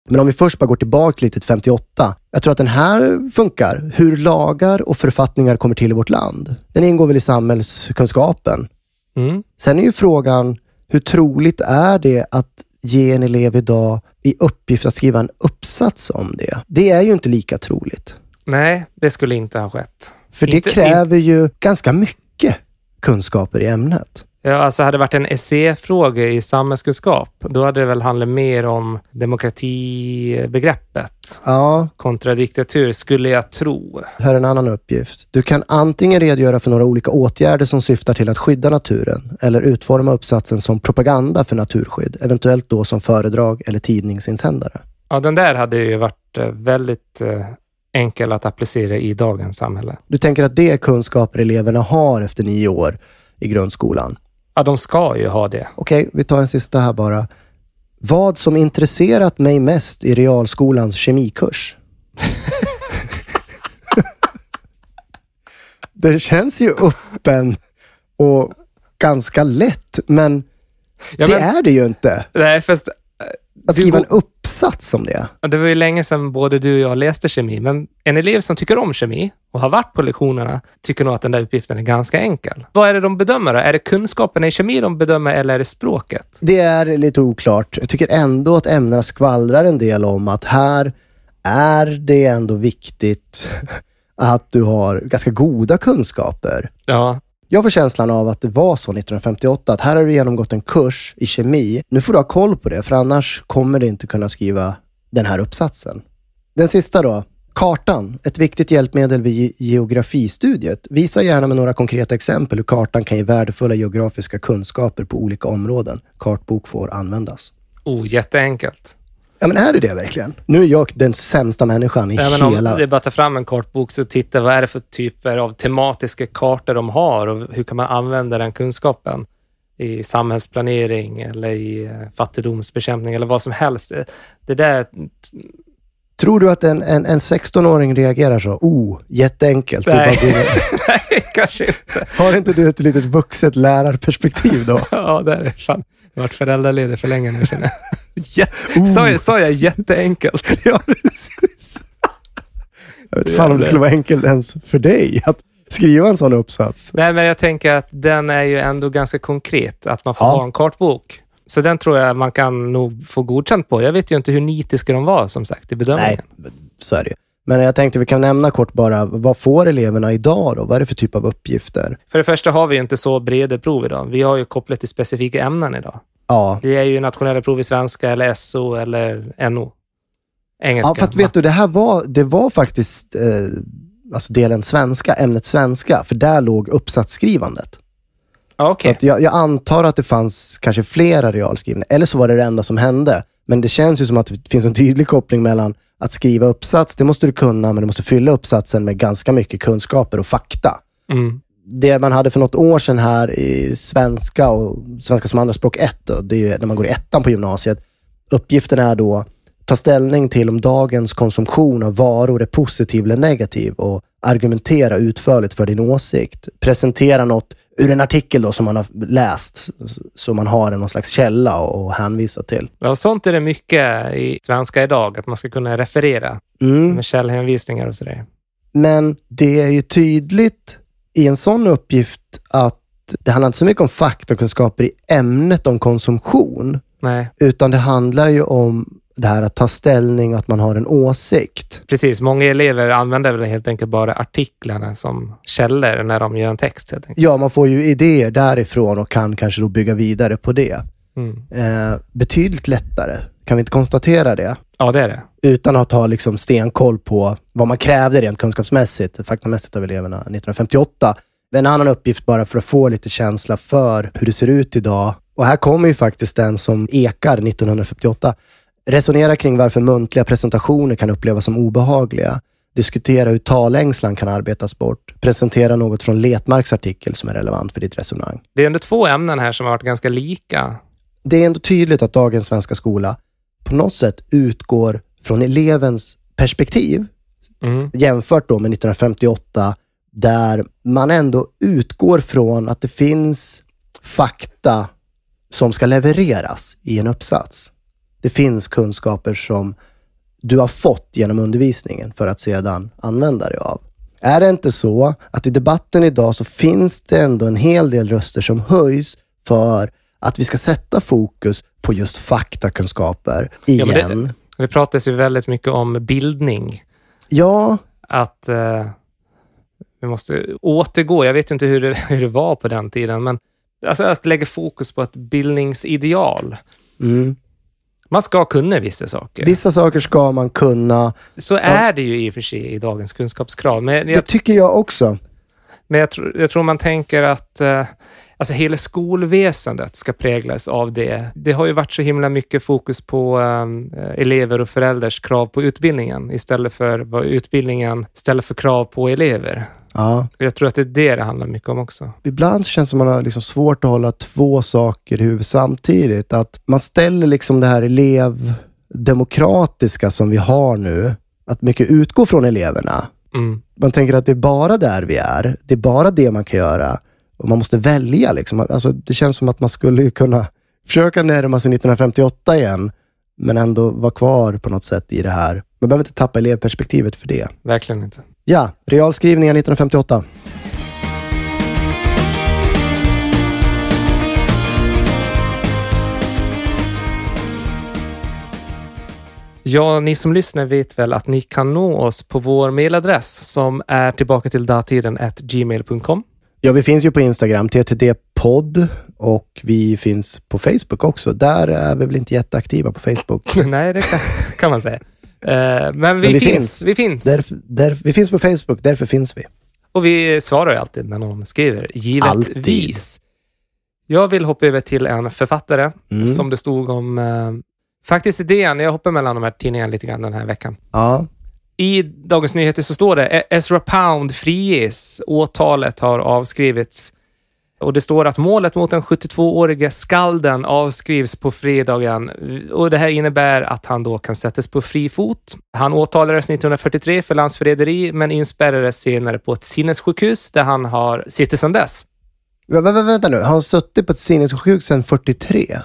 Men om vi först bara går tillbaka lite till femtioåtta. Jag tror att den här funkar. Hur lagar och författningar kommer till i vårt land. Den ingår väl i samhällskunskapen. Mm. Sen är ju frågan, hur troligt är det att ge en elev idag i uppgift att skriva en uppsats om det? Det är ju inte lika troligt. Nej, det skulle inte ha skett. För det inte, kräver inte... ju ganska mycket kunskaper i ämnet. Ja, alltså hade det varit en essäfråga i samhällskunskap, då hade det väl handlat mer om demokratibegreppet. Ja. Kontra diktatur, skulle jag tro. Här är en annan uppgift. Du kan antingen redogöra för några olika åtgärder som syftar till att skydda naturen, eller utforma uppsatsen som propaganda för naturskydd, eventuellt då som föredrag eller tidningsinsändare. Ja, den där hade ju varit väldigt eh, enkel att applicera i dagens samhälle. Du tänker att det är kunskaper eleverna har efter nio år i grundskolan? Ja, de ska ju ha det. Okej, vi tar en sista här bara. Vad som intresserat mig mest i realskolans kemikurs? Det känns ju öppen och ganska lätt, men, ja, det men är det ju inte. Nej, fast att skriva en uppsats om det. Det var ju länge sedan både du och jag läste kemi, men en elev som tycker om kemi och har varit på lektionerna tycker nog att den där uppgiften är ganska enkel. Vad är det de bedömer då? Är det kunskapen i kemi de bedömer eller är det språket? Det är lite oklart. Jag tycker ändå att ämnena skvallrar en del om att här är det ändå viktigt att du har ganska goda kunskaper. Ja. Jag får känslan av att det var så nittonhundrafemtioåtta, att här har du genomgått en kurs i kemi. Nu får du ha koll på det, för annars kommer du inte kunna skriva den här uppsatsen. Den sista då, kartan. Ett viktigt hjälpmedel vid geografistudiet. Visa gärna med några konkreta exempel hur kartan kan ge värdefulla geografiska kunskaper på olika områden. Kartbok får användas. Oh, jätteenkelt. Ja, men är det det verkligen? Nu är jag den sämsta människan i ja, men hela... Om det är bara att ta fram en kartbok så titta vad är det för typer av tematiska kartor de har och hur kan man använda den kunskapen i samhällsplanering eller i fattigdomsbekämpning eller vad som helst. Det där... Tror du att en, en, en sexton-åring reagerar så? Oh, jätteenkelt. Nej, Nej kanske inte. Har inte du ett litet vuxet lärarperspektiv då? Ja, det är fan. Jag har varit föräldraledig för länge nu, känner jag. oh. sa, jag, sa jag jätteenkelt? Ja, precis. Jag vet inte fan om det skulle vara enkelt ens för dig att skriva en sån uppsats. Nej, men jag tänker att den är ju ändå ganska konkret. Att man får ja. ha en kartbok. Så den tror jag man kan nog få godkänt på. Jag vet ju inte hur nitiska de var, som sagt, i bedömningen. Nej, så är det ju. Men jag tänkte vi kan nämna kort bara, vad får eleverna idag då? Vad är det för typ av uppgifter? För det första har vi ju inte så breda prov idag. Vi har ju kopplat till specifika ämnen idag. Ja. Det är ju nationella prov i svenska eller S O eller N O. Engelska. Ja, fast vet du, det här var, det var faktiskt eh, alltså delen svenska, ämnet svenska. För där låg uppsatsskrivandet. Okay. Så att jag, jag antar att det fanns kanske flera realskrivningar. Eller så var det det enda som hände. Men det känns ju som att det finns en tydlig koppling mellan att skriva uppsats, det måste du kunna, men du måste fylla uppsatsen med ganska mycket kunskaper och fakta. Mm. Det man hade för något år sedan här i svenska och svenska som andraspråk ett, då, det är ju när man går i ettan på gymnasiet. Uppgiften är då ta ställning till om dagens konsumtion av varor är positiv eller negativ och argumentera utförligt för din åsikt. Presentera något ur en artikel då som man har läst, så man har en någon slags källa att hänvisa till. Ja, sånt är det mycket i svenska idag, att man ska kunna referera mm. med källhänvisningar och sådär. Men det är ju tydligt i en sån uppgift att det handlar inte så mycket om faktakunskaper i ämnet om konsumtion. Nej. Utan det handlar ju om det här att ta ställning, att man har en åsikt. Precis, många elever använder väl helt enkelt bara artiklarna som källor när de gör en text helt enkelt. Ja, man får ju idéer därifrån och kan kanske då bygga vidare på det. Mm. Eh, betydligt lättare. Kan vi inte konstatera det? Ja, det är det. Utan att ha liksom stenkoll på vad man krävde rent kunskapsmässigt, faktamässigt av eleverna nittonhundrafemtioåtta. En annan uppgift bara för att få lite känsla för hur det ser ut idag. Och här kommer ju faktiskt den som ekar nittonhundrafemtioåtta. Resonera kring varför muntliga presentationer kan upplevas som obehagliga. Diskutera hur talängslan kan arbetas bort. Presentera något från Letmarks artikel som är relevant för ditt resonemang. Det är ändå två ämnen här som har varit ganska lika. Det är ändå tydligt att dagens svenska skola på något sätt utgår från elevens perspektiv. Mm. Jämfört då med nittonhundrafemtioåtta, där man ändå utgår från att det finns fakta som ska levereras i en uppsats. Det finns kunskaper som du har fått genom undervisningen för att sedan använda dig av. Är det inte så att i debatten idag så finns det ändå en hel del röster som höjs för att vi ska sätta fokus på just faktakunskaper igen? Ja, det, det pratas ju väldigt mycket om bildning. Ja. Att eh, vi måste återgå. Jag vet inte hur det, hur det var på den tiden, men alltså att lägga fokus på ett bildningsideal. Mm. Man ska kunna vissa saker. Vissa saker ska man kunna. Så är det ju i och för sig i dagens kunskapskrav. Men jag, det tycker jag också. Men jag, tr- jag tror man tänker att eh, alltså hela skolväsendet ska präglas av det. Det har ju varit så himla mycket fokus på eh, elever och föräldrars krav på utbildningen istället för vad utbildningen ställer för krav på elever. Ja. Jag tror att det är det det handlar mycket om också. Ibland känns det som att man har liksom svårt att hålla två saker i huvudet samtidigt. Att man ställer liksom det här elevdemokratiska som vi har nu, att mycket utgår från eleverna. Mm. Man tänker att det är bara där vi är. Det är bara det man kan göra. Och man måste välja liksom. Alltså, det känns som att man skulle kunna försöka närma sig nittonhundrafemtioåtta igen, men ändå vara kvar på något sätt i det här. Man behöver inte tappa elevperspektivet för det. Verkligen inte. Ja, realskrivningen nittonhundrafemtioåtta. Ja, ni som lyssnar vet väl att ni kan nå oss på vår mailadress som är tillbaka till datiden at gmail punkt com. Ja, vi finns ju på Instagram, T T D-podd, och vi finns på Facebook också. Där är vi väl inte jätteaktiva på Facebook. Nej, det kan, kan man säga. Uh, men, vi, men vi finns. finns. Vi finns. Därför, där, vi finns på Facebook, därför finns vi. Och vi svarar ju alltid när någon skriver, givetvis. Alltid. Jag vill hoppa över till en författare mm. som det stod om... Uh, faktiskt idén, jag hoppar mellan de här tidningarna lite grann den här veckan. Ja. I Dagens Nyheter så står det Ezra Pound friges. Åtalet har avskrivits. Och det står att målet mot den sjuttiotvåårige skalden avskrivs på fredagen. Och det här innebär att han då kan sättas på fri fot. Han åtalades nittonhundrafyrtiotre för landsförräderi men inspärrades senare på ett sinnessjukhus där han har suttit sedan dess. Vä- vä- vänta nu, han har suttit på ett sinnessjukhus sedan fyrtiotre?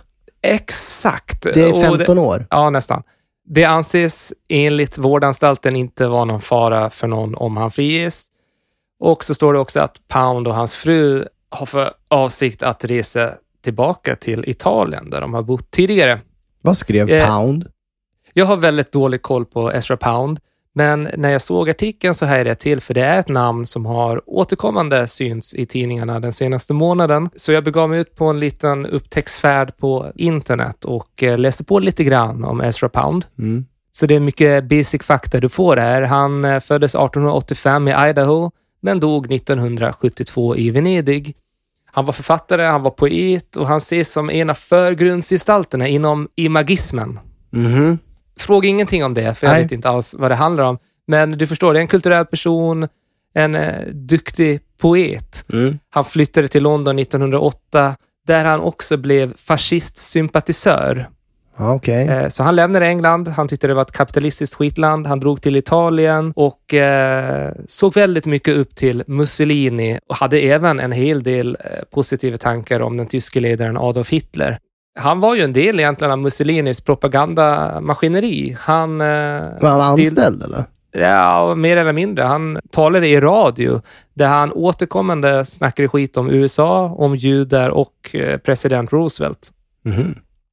Exakt. Det är femton det, år. Ja, nästan. Det anses enligt vårdanstalten inte vara någon fara för någon om han friges. Och så står det också att Pound och hans fru har för avsikt att resa tillbaka till Italien där de har bott tidigare. Vad skrev eh, Pound? Jag har väldigt dålig koll på Ezra Pound. Men när jag såg artikeln så här är det till, för det är ett namn som har återkommande syns i tidningarna den senaste månaden. Så jag begav mig ut på en liten upptäcktsfärd på internet och läste på lite grann om Ezra Pound. Mm. Så det är mycket basic fakta du får här. Han föddes arton åttiofem i Idaho men dog nittonhundrasjuttiotvå i Venedig. Han var författare, han var poet och han ses som en av förgrundsgestalterna inom imagismen. Mhm. Fråga ingenting om det, för jag Nej. vet inte alls vad det handlar om. Men du förstår, det är en kulturell person, en eh, duktig poet. Mm. Han flyttade till London nittonhundraåtta, där han också blev fascistsympatisör. Okay. Eh, så han lämnade England, han tyckte det var ett kapitalistiskt skitland. Han drog till Italien och eh, såg väldigt mycket upp till Mussolini och hade även en hel del eh, positiva tankar om den tyske ledaren Adolf Hitler. Han var ju en del egentligen av Mussolinis propagandamaskineri. Han, var han anställd till, eller? Ja, mer eller mindre. Han talade i radio där han återkommande snackade skit om U S A, om judar och eh, president Roosevelt. Mm.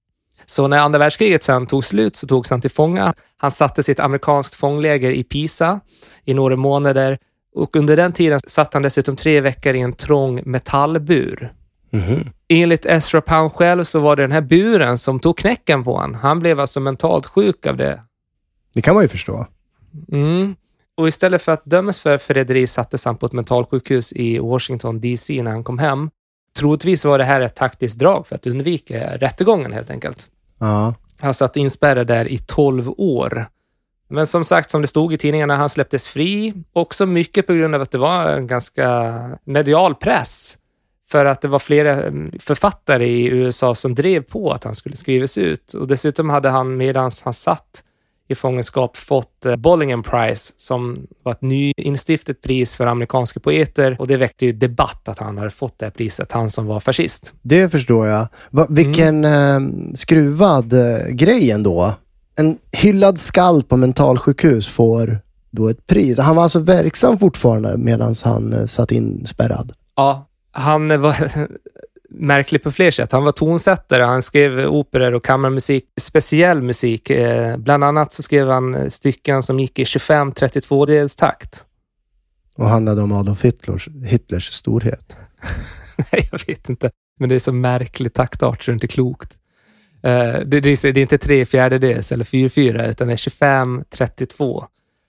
Så när andra världskriget sen tog slut så togs han till fånga. Han satte sitt amerikanskt fångläger i Pisa i några månader och under den tiden satt han dessutom tre veckor i en trång metallbur. Mm. Enligt Ezra Pound själv så var det den här buren som tog knäcken på han. Han blev alltså mentalt sjuk av det. Det kan man ju förstå. Mm. Och istället för att dömas för förräderi sattes han på ett mentalsjukhus i Washington D C när han kom hem. Troligtvis var det här ett taktiskt drag för att undvika rättegången helt enkelt. Ja. Han satt inspärrad där i tolv år. Men som sagt, som det stod i tidningarna, han släpptes fri. Också mycket på grund av att det var en ganska medial press. För att det var flera författare i U S A som drev på att han skulle skrivas ut. Och dessutom hade han medan han satt i fångenskap fått Bollingham Prize som var ett nyinstiftat pris för amerikanska poeter. Och det väckte ju debatt att han hade fått det priset, han som var fascist. Det förstår jag. Va, vilken mm. eh, skruvad eh, grej ändå. En hyllad skald på mentalsjukhus får då ett pris. Han var alltså verksam fortfarande medan han eh, satt inspärrad. Ja, han var märklig på fler sätt. Han var tonsättare, han skrev operor och kammarmusik, speciell musik. Eh, bland annat så skrev han stycken som gick i tjugofem trettiotvå dels takt. Och handlade om Adolf Hitlers, Hitlers storhet. Nej, jag vet inte. Men det är så märklig taktart så det är inte klokt. Uh, det, det, är, det är inte tre fjärdedels eller fyra fyra utan det är tjugofem trettiotvå.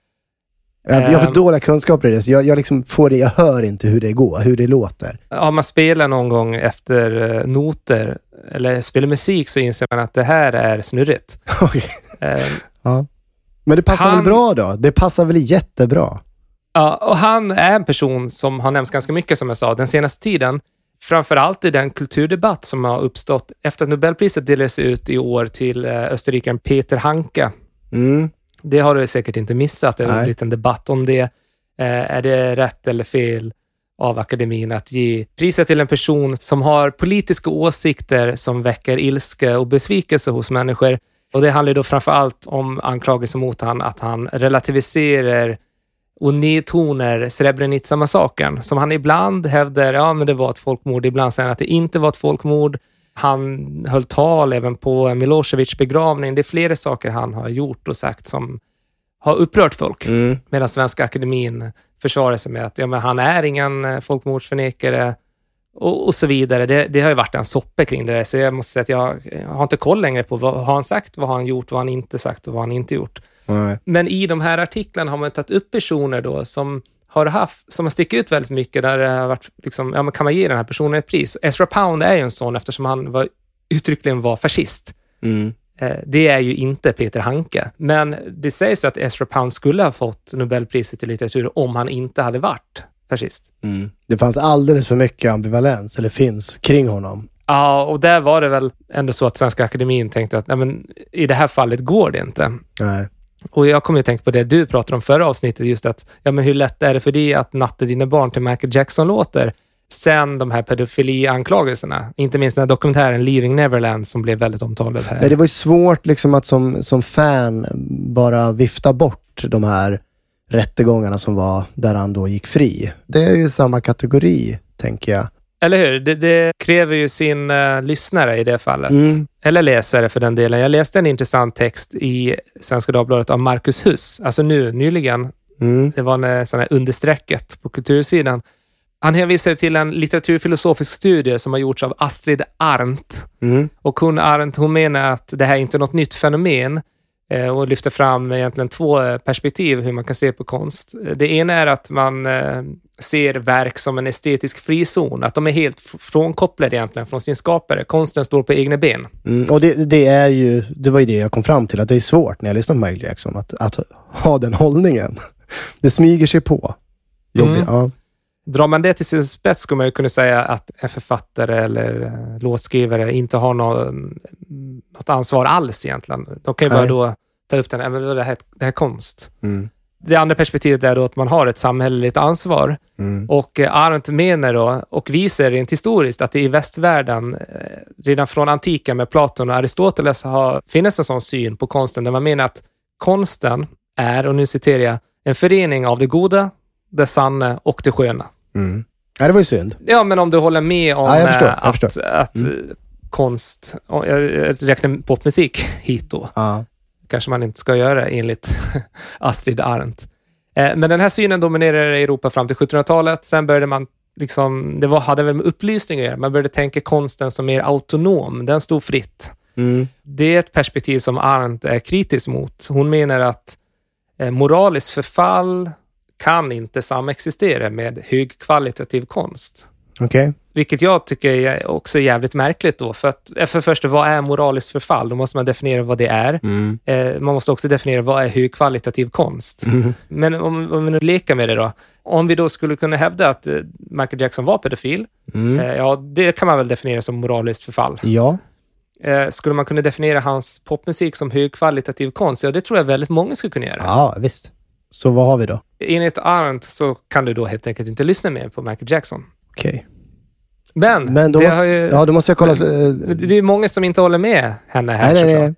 Jag, jag får dåliga kunskaper i det, så jag, jag liksom får det, jag hör inte hur det går, hur det låter. Ja, man spelar någon gång efter uh, noter eller spelar musik så inser man att det här är snurrigt. Okej. Uh, ja. Men det passar han, väl bra då? Det passar väl jättebra? Ja, och han är en person som har nämnts ganska mycket som jag sa den senaste tiden. Framförallt i den kulturdebatt som har uppstått efter att Nobelpriset delades ut i år till uh, österrikaren Peter Hanke. Mm. Det har du säkert inte missat. Det är en liten debatt om det. Eh, är det rätt eller fel av akademin att ge priset till en person som har politiska åsikter som väcker ilska och besvikelse hos människor? Och det handlar då framförallt om anklagelser mot han att han relativiserar och nedtonar Srebrenica-massakern. Som han ibland hävdar, ja men det var ett folkmord. Ibland säger han att det inte var ett folkmord. Han höll tal även på Milosevics begravning. Det är flera saker han har gjort och sagt som har upprört folk. Mm. Medan Svenska akademin försvarar sig med att ja, men han är ingen folkmordsförnekare och, och så vidare. Det, det har ju varit en soppa kring det där. Så jag måste säga att jag, jag har inte koll längre på vad har han sagt, vad har han gjort, vad har han inte sagt och vad han inte gjort. Mm. Men i de här artiklarna har man tagit upp personer då som har haft, som har stickat ut väldigt mycket där det har varit liksom, ja men kan man ge den här personen ett pris? Ezra Pound är ju en sån eftersom han var, uttryckligen var fascist. Mm. Eh, det är ju inte Peter Hanke. Men det sägs att Ezra Pound skulle ha fått Nobelpriset i litteratur om han inte hade varit fascist. Mm. Det fanns alldeles för mycket ambivalens, eller finns, kring honom. Ja, och där var det väl ändå så att Svenska akademin tänkte att nej, men i det här fallet går det inte. Nej. Och jag kommer ju tänka på det du pratade om förra avsnittet, just att ja, men hur lätt är det för dig att natta dina barn till Michael Jackson-låter sen de här pedofili-anklagelserna. Inte minst den här dokumentären Leaving Neverland som blev väldigt omtalad här. Nej, det var ju svårt liksom att som, som fan bara vifta bort de här rättegångarna som var där han då gick fri. Det är ju samma kategori, tänker jag. Eller hur? Det, det kräver ju sin uh, lyssnare i det fallet. Mm. Eller läsare för den delen. Jag läste en intressant text i Svenska Dagbladet av Marcus Huss. Alltså nu, nyligen. Mm. Det var en sån här understrecket på kultursidan. Han hänvisade till en litteraturfilosofisk studie som har gjorts av Astrid Arndt. Mm. Och hon, Arndt, hon menar att det här är inte något nytt fenomen. Eh, och lyfter fram egentligen två perspektiv hur man kan se på konst. Det ena är att man eh, ser verk som en estetisk frizon. Att de är helt frånkopplade egentligen från sin skapare. Konsten står på egna ben. Mm, och det, det är ju, det var ju det jag kom fram till. Att det är svårt när jag lyssnar på Michael Jackson att, att ha den hållningen. Det smyger sig på. Jobbigt, mm. ja. Drar man det till sin spets skulle man ju kunna säga att en författare eller uh, låtskrivare inte har någon, något ansvar alls egentligen. De kan ju bara då ta upp den, men det här, det här är konst. Mm. Det andra perspektivet är då att man har ett samhälleligt ansvar. Mm. Och uh, Arendt menar då, och visar rent historiskt, att det i västvärlden uh, redan från antiken med Platon och Aristoteles har finns en sån syn på konsten där man menar att konsten är, och nu citerar jag, en förening av det goda, det sanna och det sköna. Mm. Ja, det var ju synd. Ja, men om du håller med om ja, jag förstår, jag att, förstår. att mm. konst, jag räknar popmusik hit då. Ja. Kanske man inte ska göra enligt Astrid Arndt. Eh, men den här synen dominerar Europa fram till sjuttonhundratalet. Sen började man liksom, det var, hade väl med upplysning att göra. Man började tänka konsten som mer autonom. Den stod fritt. Mm. Det är ett perspektiv som Arndt är kritisk mot. Hon menar att eh, moraliskt förfall kan inte samexistera med högkvalitativ konst. Okay. Vilket jag tycker är också jävligt märkligt då. För att för första, vad är moraliskt förfall? Då måste man definiera vad det är. Mm. Eh, man måste också definiera vad är högkvalitativ konst. Mm. Men om, om vi nu leker med det då. Om vi då skulle kunna hävda att eh, Michael Jackson var pedofil. Mm. Eh, ja, det kan man väl definiera som moraliskt förfall. Ja. Eh, skulle man kunna definiera hans popmusik som högkvalitativ konst? Ja, det tror jag väldigt många skulle kunna göra. Ja, visst. Så vad har vi då? Enligt Arendt så kan du då helt enkelt inte lyssna mer på Michael Jackson. Okej. Okay. Men, Men då, det måste, har ju, ja, då måste jag kolla. Men, det är många som inte håller med henne här, nej, såklart. Nej.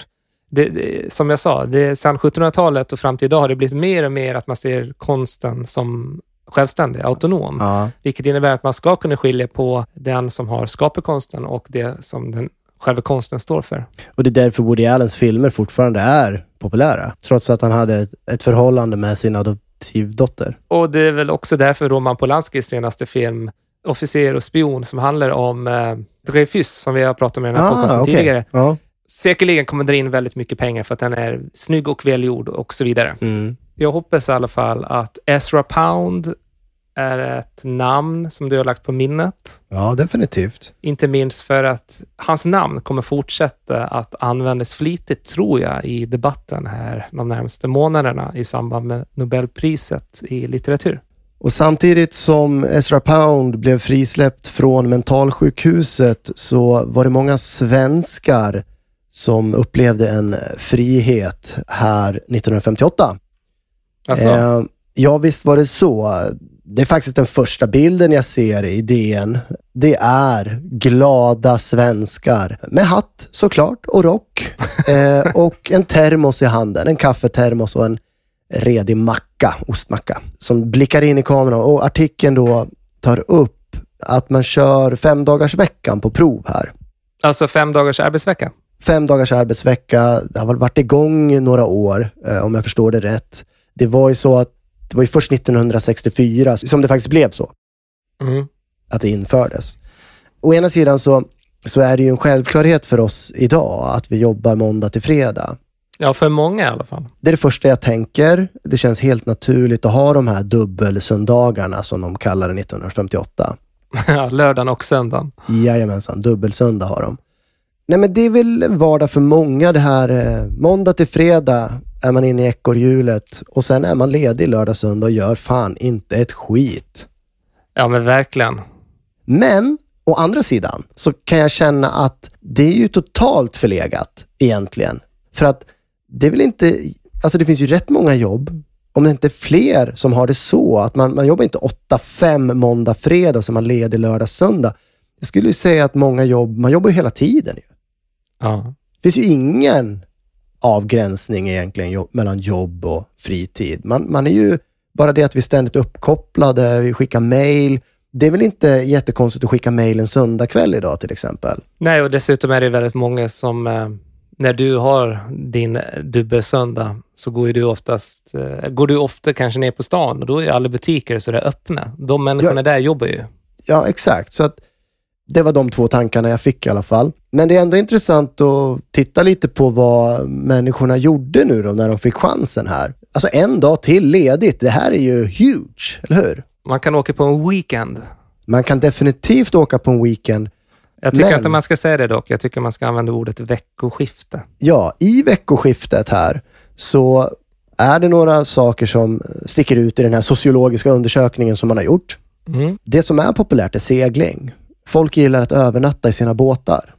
det, det, som jag sa, det, sedan sjuttonhundratalet och fram till idag har det blivit mer och mer att man ser konsten som självständig, autonom. Ja. Vilket innebär att man ska kunna skilja på den som har skapat-konsten och det som den själva konsten står för. Och det är därför Woody Allens filmer fortfarande är populära. Trots att han hade ett, ett förhållande med sin adoptivdotter. Och det är väl också därför Roman Polanskis senaste film Officer och spion, som handlar om eh, Dreyfus, som vi har pratat om i den här ah, podcasten okay. tidigare. Ja. Säkerligen kommer det in väldigt mycket pengar för att den är snygg och välgjord och så vidare. Mm. Jag hoppas i alla fall att Ezra Pound är ett namn som du har lagt på minnet. Ja, definitivt. Inte minst för att hans namn kommer fortsätta att användas flitigt, tror jag, i debatten här de närmaste månaderna i samband med Nobelpriset i litteratur. Och samtidigt som Ezra Pound blev frisläppt från mentalsjukhuset så var det många svenskar som upplevde en frihet här nittonhundrafemtioåtta. Alltså. Eh, ja, visst var det så. Det är faktiskt den första bilden jag ser i D N. Det är glada svenskar med hatt såklart och rock eh, och en termos i handen, en kaffetermos och en redig macka, ostmacka, som blickar in i kameran. Och artikeln då tar upp att man kör fem dagars veckan på prov här. Alltså fem dagars arbetsvecka? Fem dagars arbetsvecka. Det har väl varit igång några år, eh, om jag förstår det rätt. Det var ju så att det var ju först nittonhundrasextiofyra som det faktiskt blev så. Mm. Att det infördes. Å ena sidan så, så är det ju en självklarhet för oss idag att vi jobbar måndag till fredag. Ja, för många i alla fall. Det är det första jag tänker. Det känns helt naturligt att ha de här dubbelsöndagarna som de kallar det nittonhundrafemtioåtta. Ja, lördagen och söndagen. Jajamensan, dubbelsöndag har de. Nej, men det är väl vardag för många det här. Eh, måndag till fredag är man inne i ekorrhjulet och sen är man ledig lördag, söndag och gör fan inte ett skit. Ja, men verkligen. Men, å andra sidan så kan jag känna att det är ju totalt förlegat egentligen. För att det är väl inte, alltså det finns ju rätt många jobb, om det inte är fler som har det så, att man, man jobbar inte åtta fem måndag, fredag så man ledig lördag, söndag. Jag skulle ju säga att många jobb, man jobbar ju hela tiden ju. Ja. Det finns ju ingen avgränsning egentligen jobb, mellan jobb och fritid. Man, man är ju bara det att vi ständigt uppkopplade, vi skickar mejl. Det är väl inte jättekonstigt att skicka mejl en söndagkväll idag till exempel. Nej, och dessutom är det väldigt många som, eh, när du har din dubbelsöndag så går ju du oftast, eh, går du ofta kanske ner på stan och då är alla butiker så det är öppna. De människorna ja, där jobbar ju. Ja, exakt. Så att det var de två tankarna jag fick i alla fall. Men det är ändå intressant att titta lite på vad människorna gjorde nu då när de fick chansen här. Alltså en dag till ledigt, det här är ju huge, eller hur? Man kan åka på en weekend. Man kan definitivt åka på en weekend. Jag tycker men, att man ska säga det dock. Jag tycker man ska använda ordet veckoskifte. Ja, i veckoskiftet här så är det några saker som sticker ut i den här sociologiska undersökningen som man har gjort. Mm. Det som är populärt är segling. Folk gillar att övernatta i sina båtar.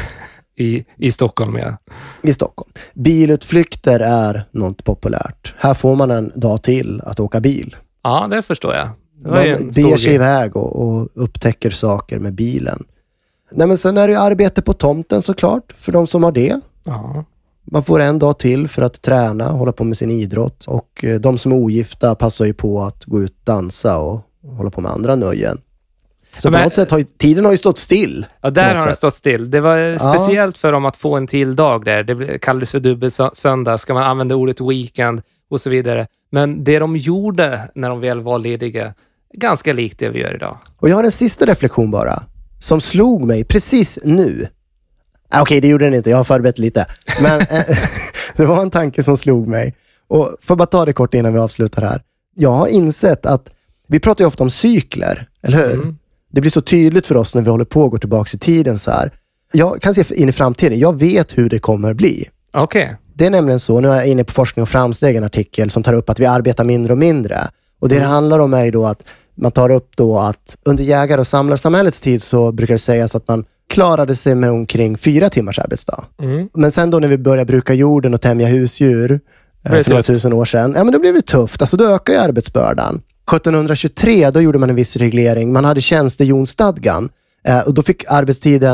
I, I Stockholm, ja. I Stockholm. Bilutflykter är något populärt. Här får man en dag till att åka bil. Ja, det förstår jag. Det var man beger sig iväg och, och upptäcker saker med bilen. Nej, men sen är det ju arbete på tomten såklart, för de som har det. Ja. Man får en dag till för att träna, hålla på med sin idrott. Och de som är ogifta passar ju på att gå ut, dansa och hålla på med andra nöjen. Så men, på något sätt har ju, tiden har ju stått still. Ja, där har den stått still. Det var speciellt ja. för dem att få en till dag där. Det kallades för dubbelsöndag. Ska man använda ordet weekend och så vidare. Men det de gjorde när de väl var lediga, ganska likt det vi gör idag. Och jag har en sista reflektion bara. Som slog mig precis nu. Ah, Okej, okay, det gjorde den inte. Jag har förberett lite. Men det var en tanke som slog mig. Och får bara ta det kort innan vi avslutar här. Jag har insett att vi pratar ju ofta om cykler, eller hur? Mm. Det blir så tydligt för oss när vi håller på och går tillbaka i tiden så här. Jag kan se in i framtiden. Jag vet hur det kommer bli. Okej. Okay. Det är nämligen så, nu är jag inne på Forskning och framsteg, en artikel som tar upp att vi arbetar mindre och mindre. Och det mm. det handlar om är ju då att man tar upp då att under jägar- och samlarsamhällets tid så brukar det sägas att man klarade sig med omkring fyra timmars arbetsdag. Mm. Men sen då när vi börjar bruka jorden och tämja husdjur för några tusen år sedan, ja men då blev det tufft. Alltså då ökar ju arbetsbördan. sjuttonhundratjugotre, då gjorde man en viss reglering. Man hade tjänstehjonsstadgan. Eh, och då fick arbetstiden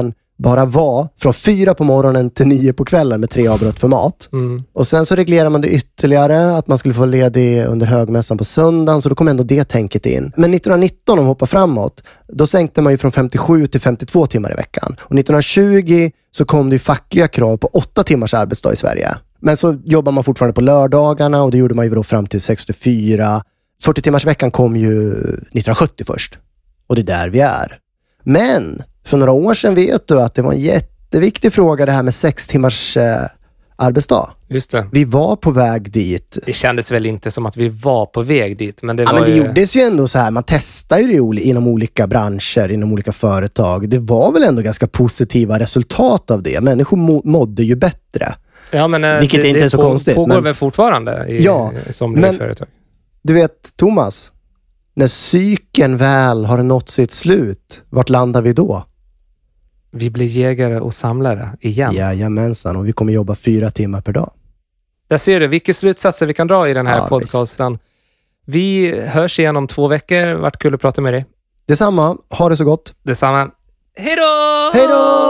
bara var från fyra på morgonen till nio på kvällen med tre avbrott för mat. Mm. Och sen så reglerar man det ytterligare, att man skulle få ledig under högmässan på söndagen, så då kom ändå det tänket in. Men nittonhundranitton, om vi hoppar framåt, då sänkte man ju från femtiosju till femtiotvå timmar i veckan. Och nittonhundratjugo så kom det ju fackliga krav på åtta timmars arbetsdag i Sverige. Men så jobbar man fortfarande på lördagarna, och det gjorde man ju då fram till sextiofyra. fyrtio timmars veckan kom ju nittonhundrasjuttio först. Och det är där vi är. Men för några år sedan vet du att det var en jätteviktig fråga, det här med sex timmars eh, arbetsdag. Just det. Vi var på väg dit. Det kändes väl inte som att vi var på väg dit. Men det, ja, var men det ju... gjordes ju ändå så här. Man testar ju det inom olika branscher, inom olika företag. Det var väl ändå ganska positiva resultat av det. Människor må- mådde ju bättre. Ja, men, eh, vilket det, inte det är så på, konstigt. pågår men... väl fortfarande i ja, somliga men, företag. Du vet, Thomas, när cykeln väl har nått sitt slut, vart landar vi då? Vi blir jägare och samlare igen. Jajamensan, och vi kommer jobba fyra timmar per dag. Där ser du vilka slutsatser vi kan dra i den här ja, podcasten. Visst. Vi hörs igen om två veckor. Vart kul att prata med dig. Detsamma, ha det så gott. Detsamma. Hej då! Hej då!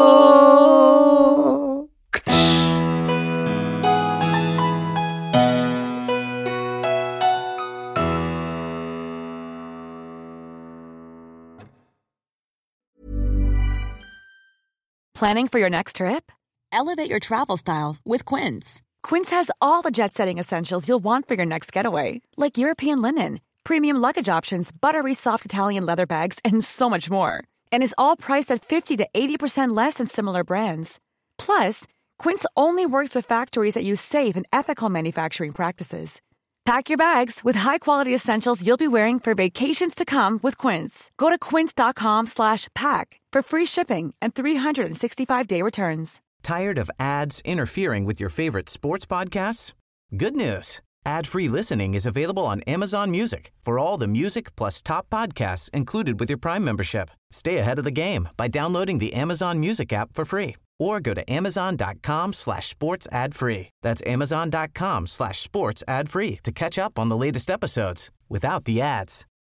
Planning for your next trip? Elevate your travel style with Quince. Quince has all the jet-setting essentials you'll want for your next getaway, like European linen, premium luggage options, buttery soft Italian leather bags, and so much more. And is all priced at fifty to eighty percent less than similar brands. Plus, Quince only works with factories that use safe and ethical manufacturing practices. Pack your bags with high-quality essentials you'll be wearing for vacations to come with Quince. Go to quince.com slash pack for free shipping and three sixty-five day returns. Tired of ads interfering with your favorite sports podcasts? Good news. Ad-free listening is available on Amazon Music for all the music plus top podcasts included with your Prime membership. Stay ahead of the game by downloading the Amazon Music app for free or go to amazon.com slash sports ad free. That's amazon.com slash sports ad free to catch up on the latest episodes without the ads.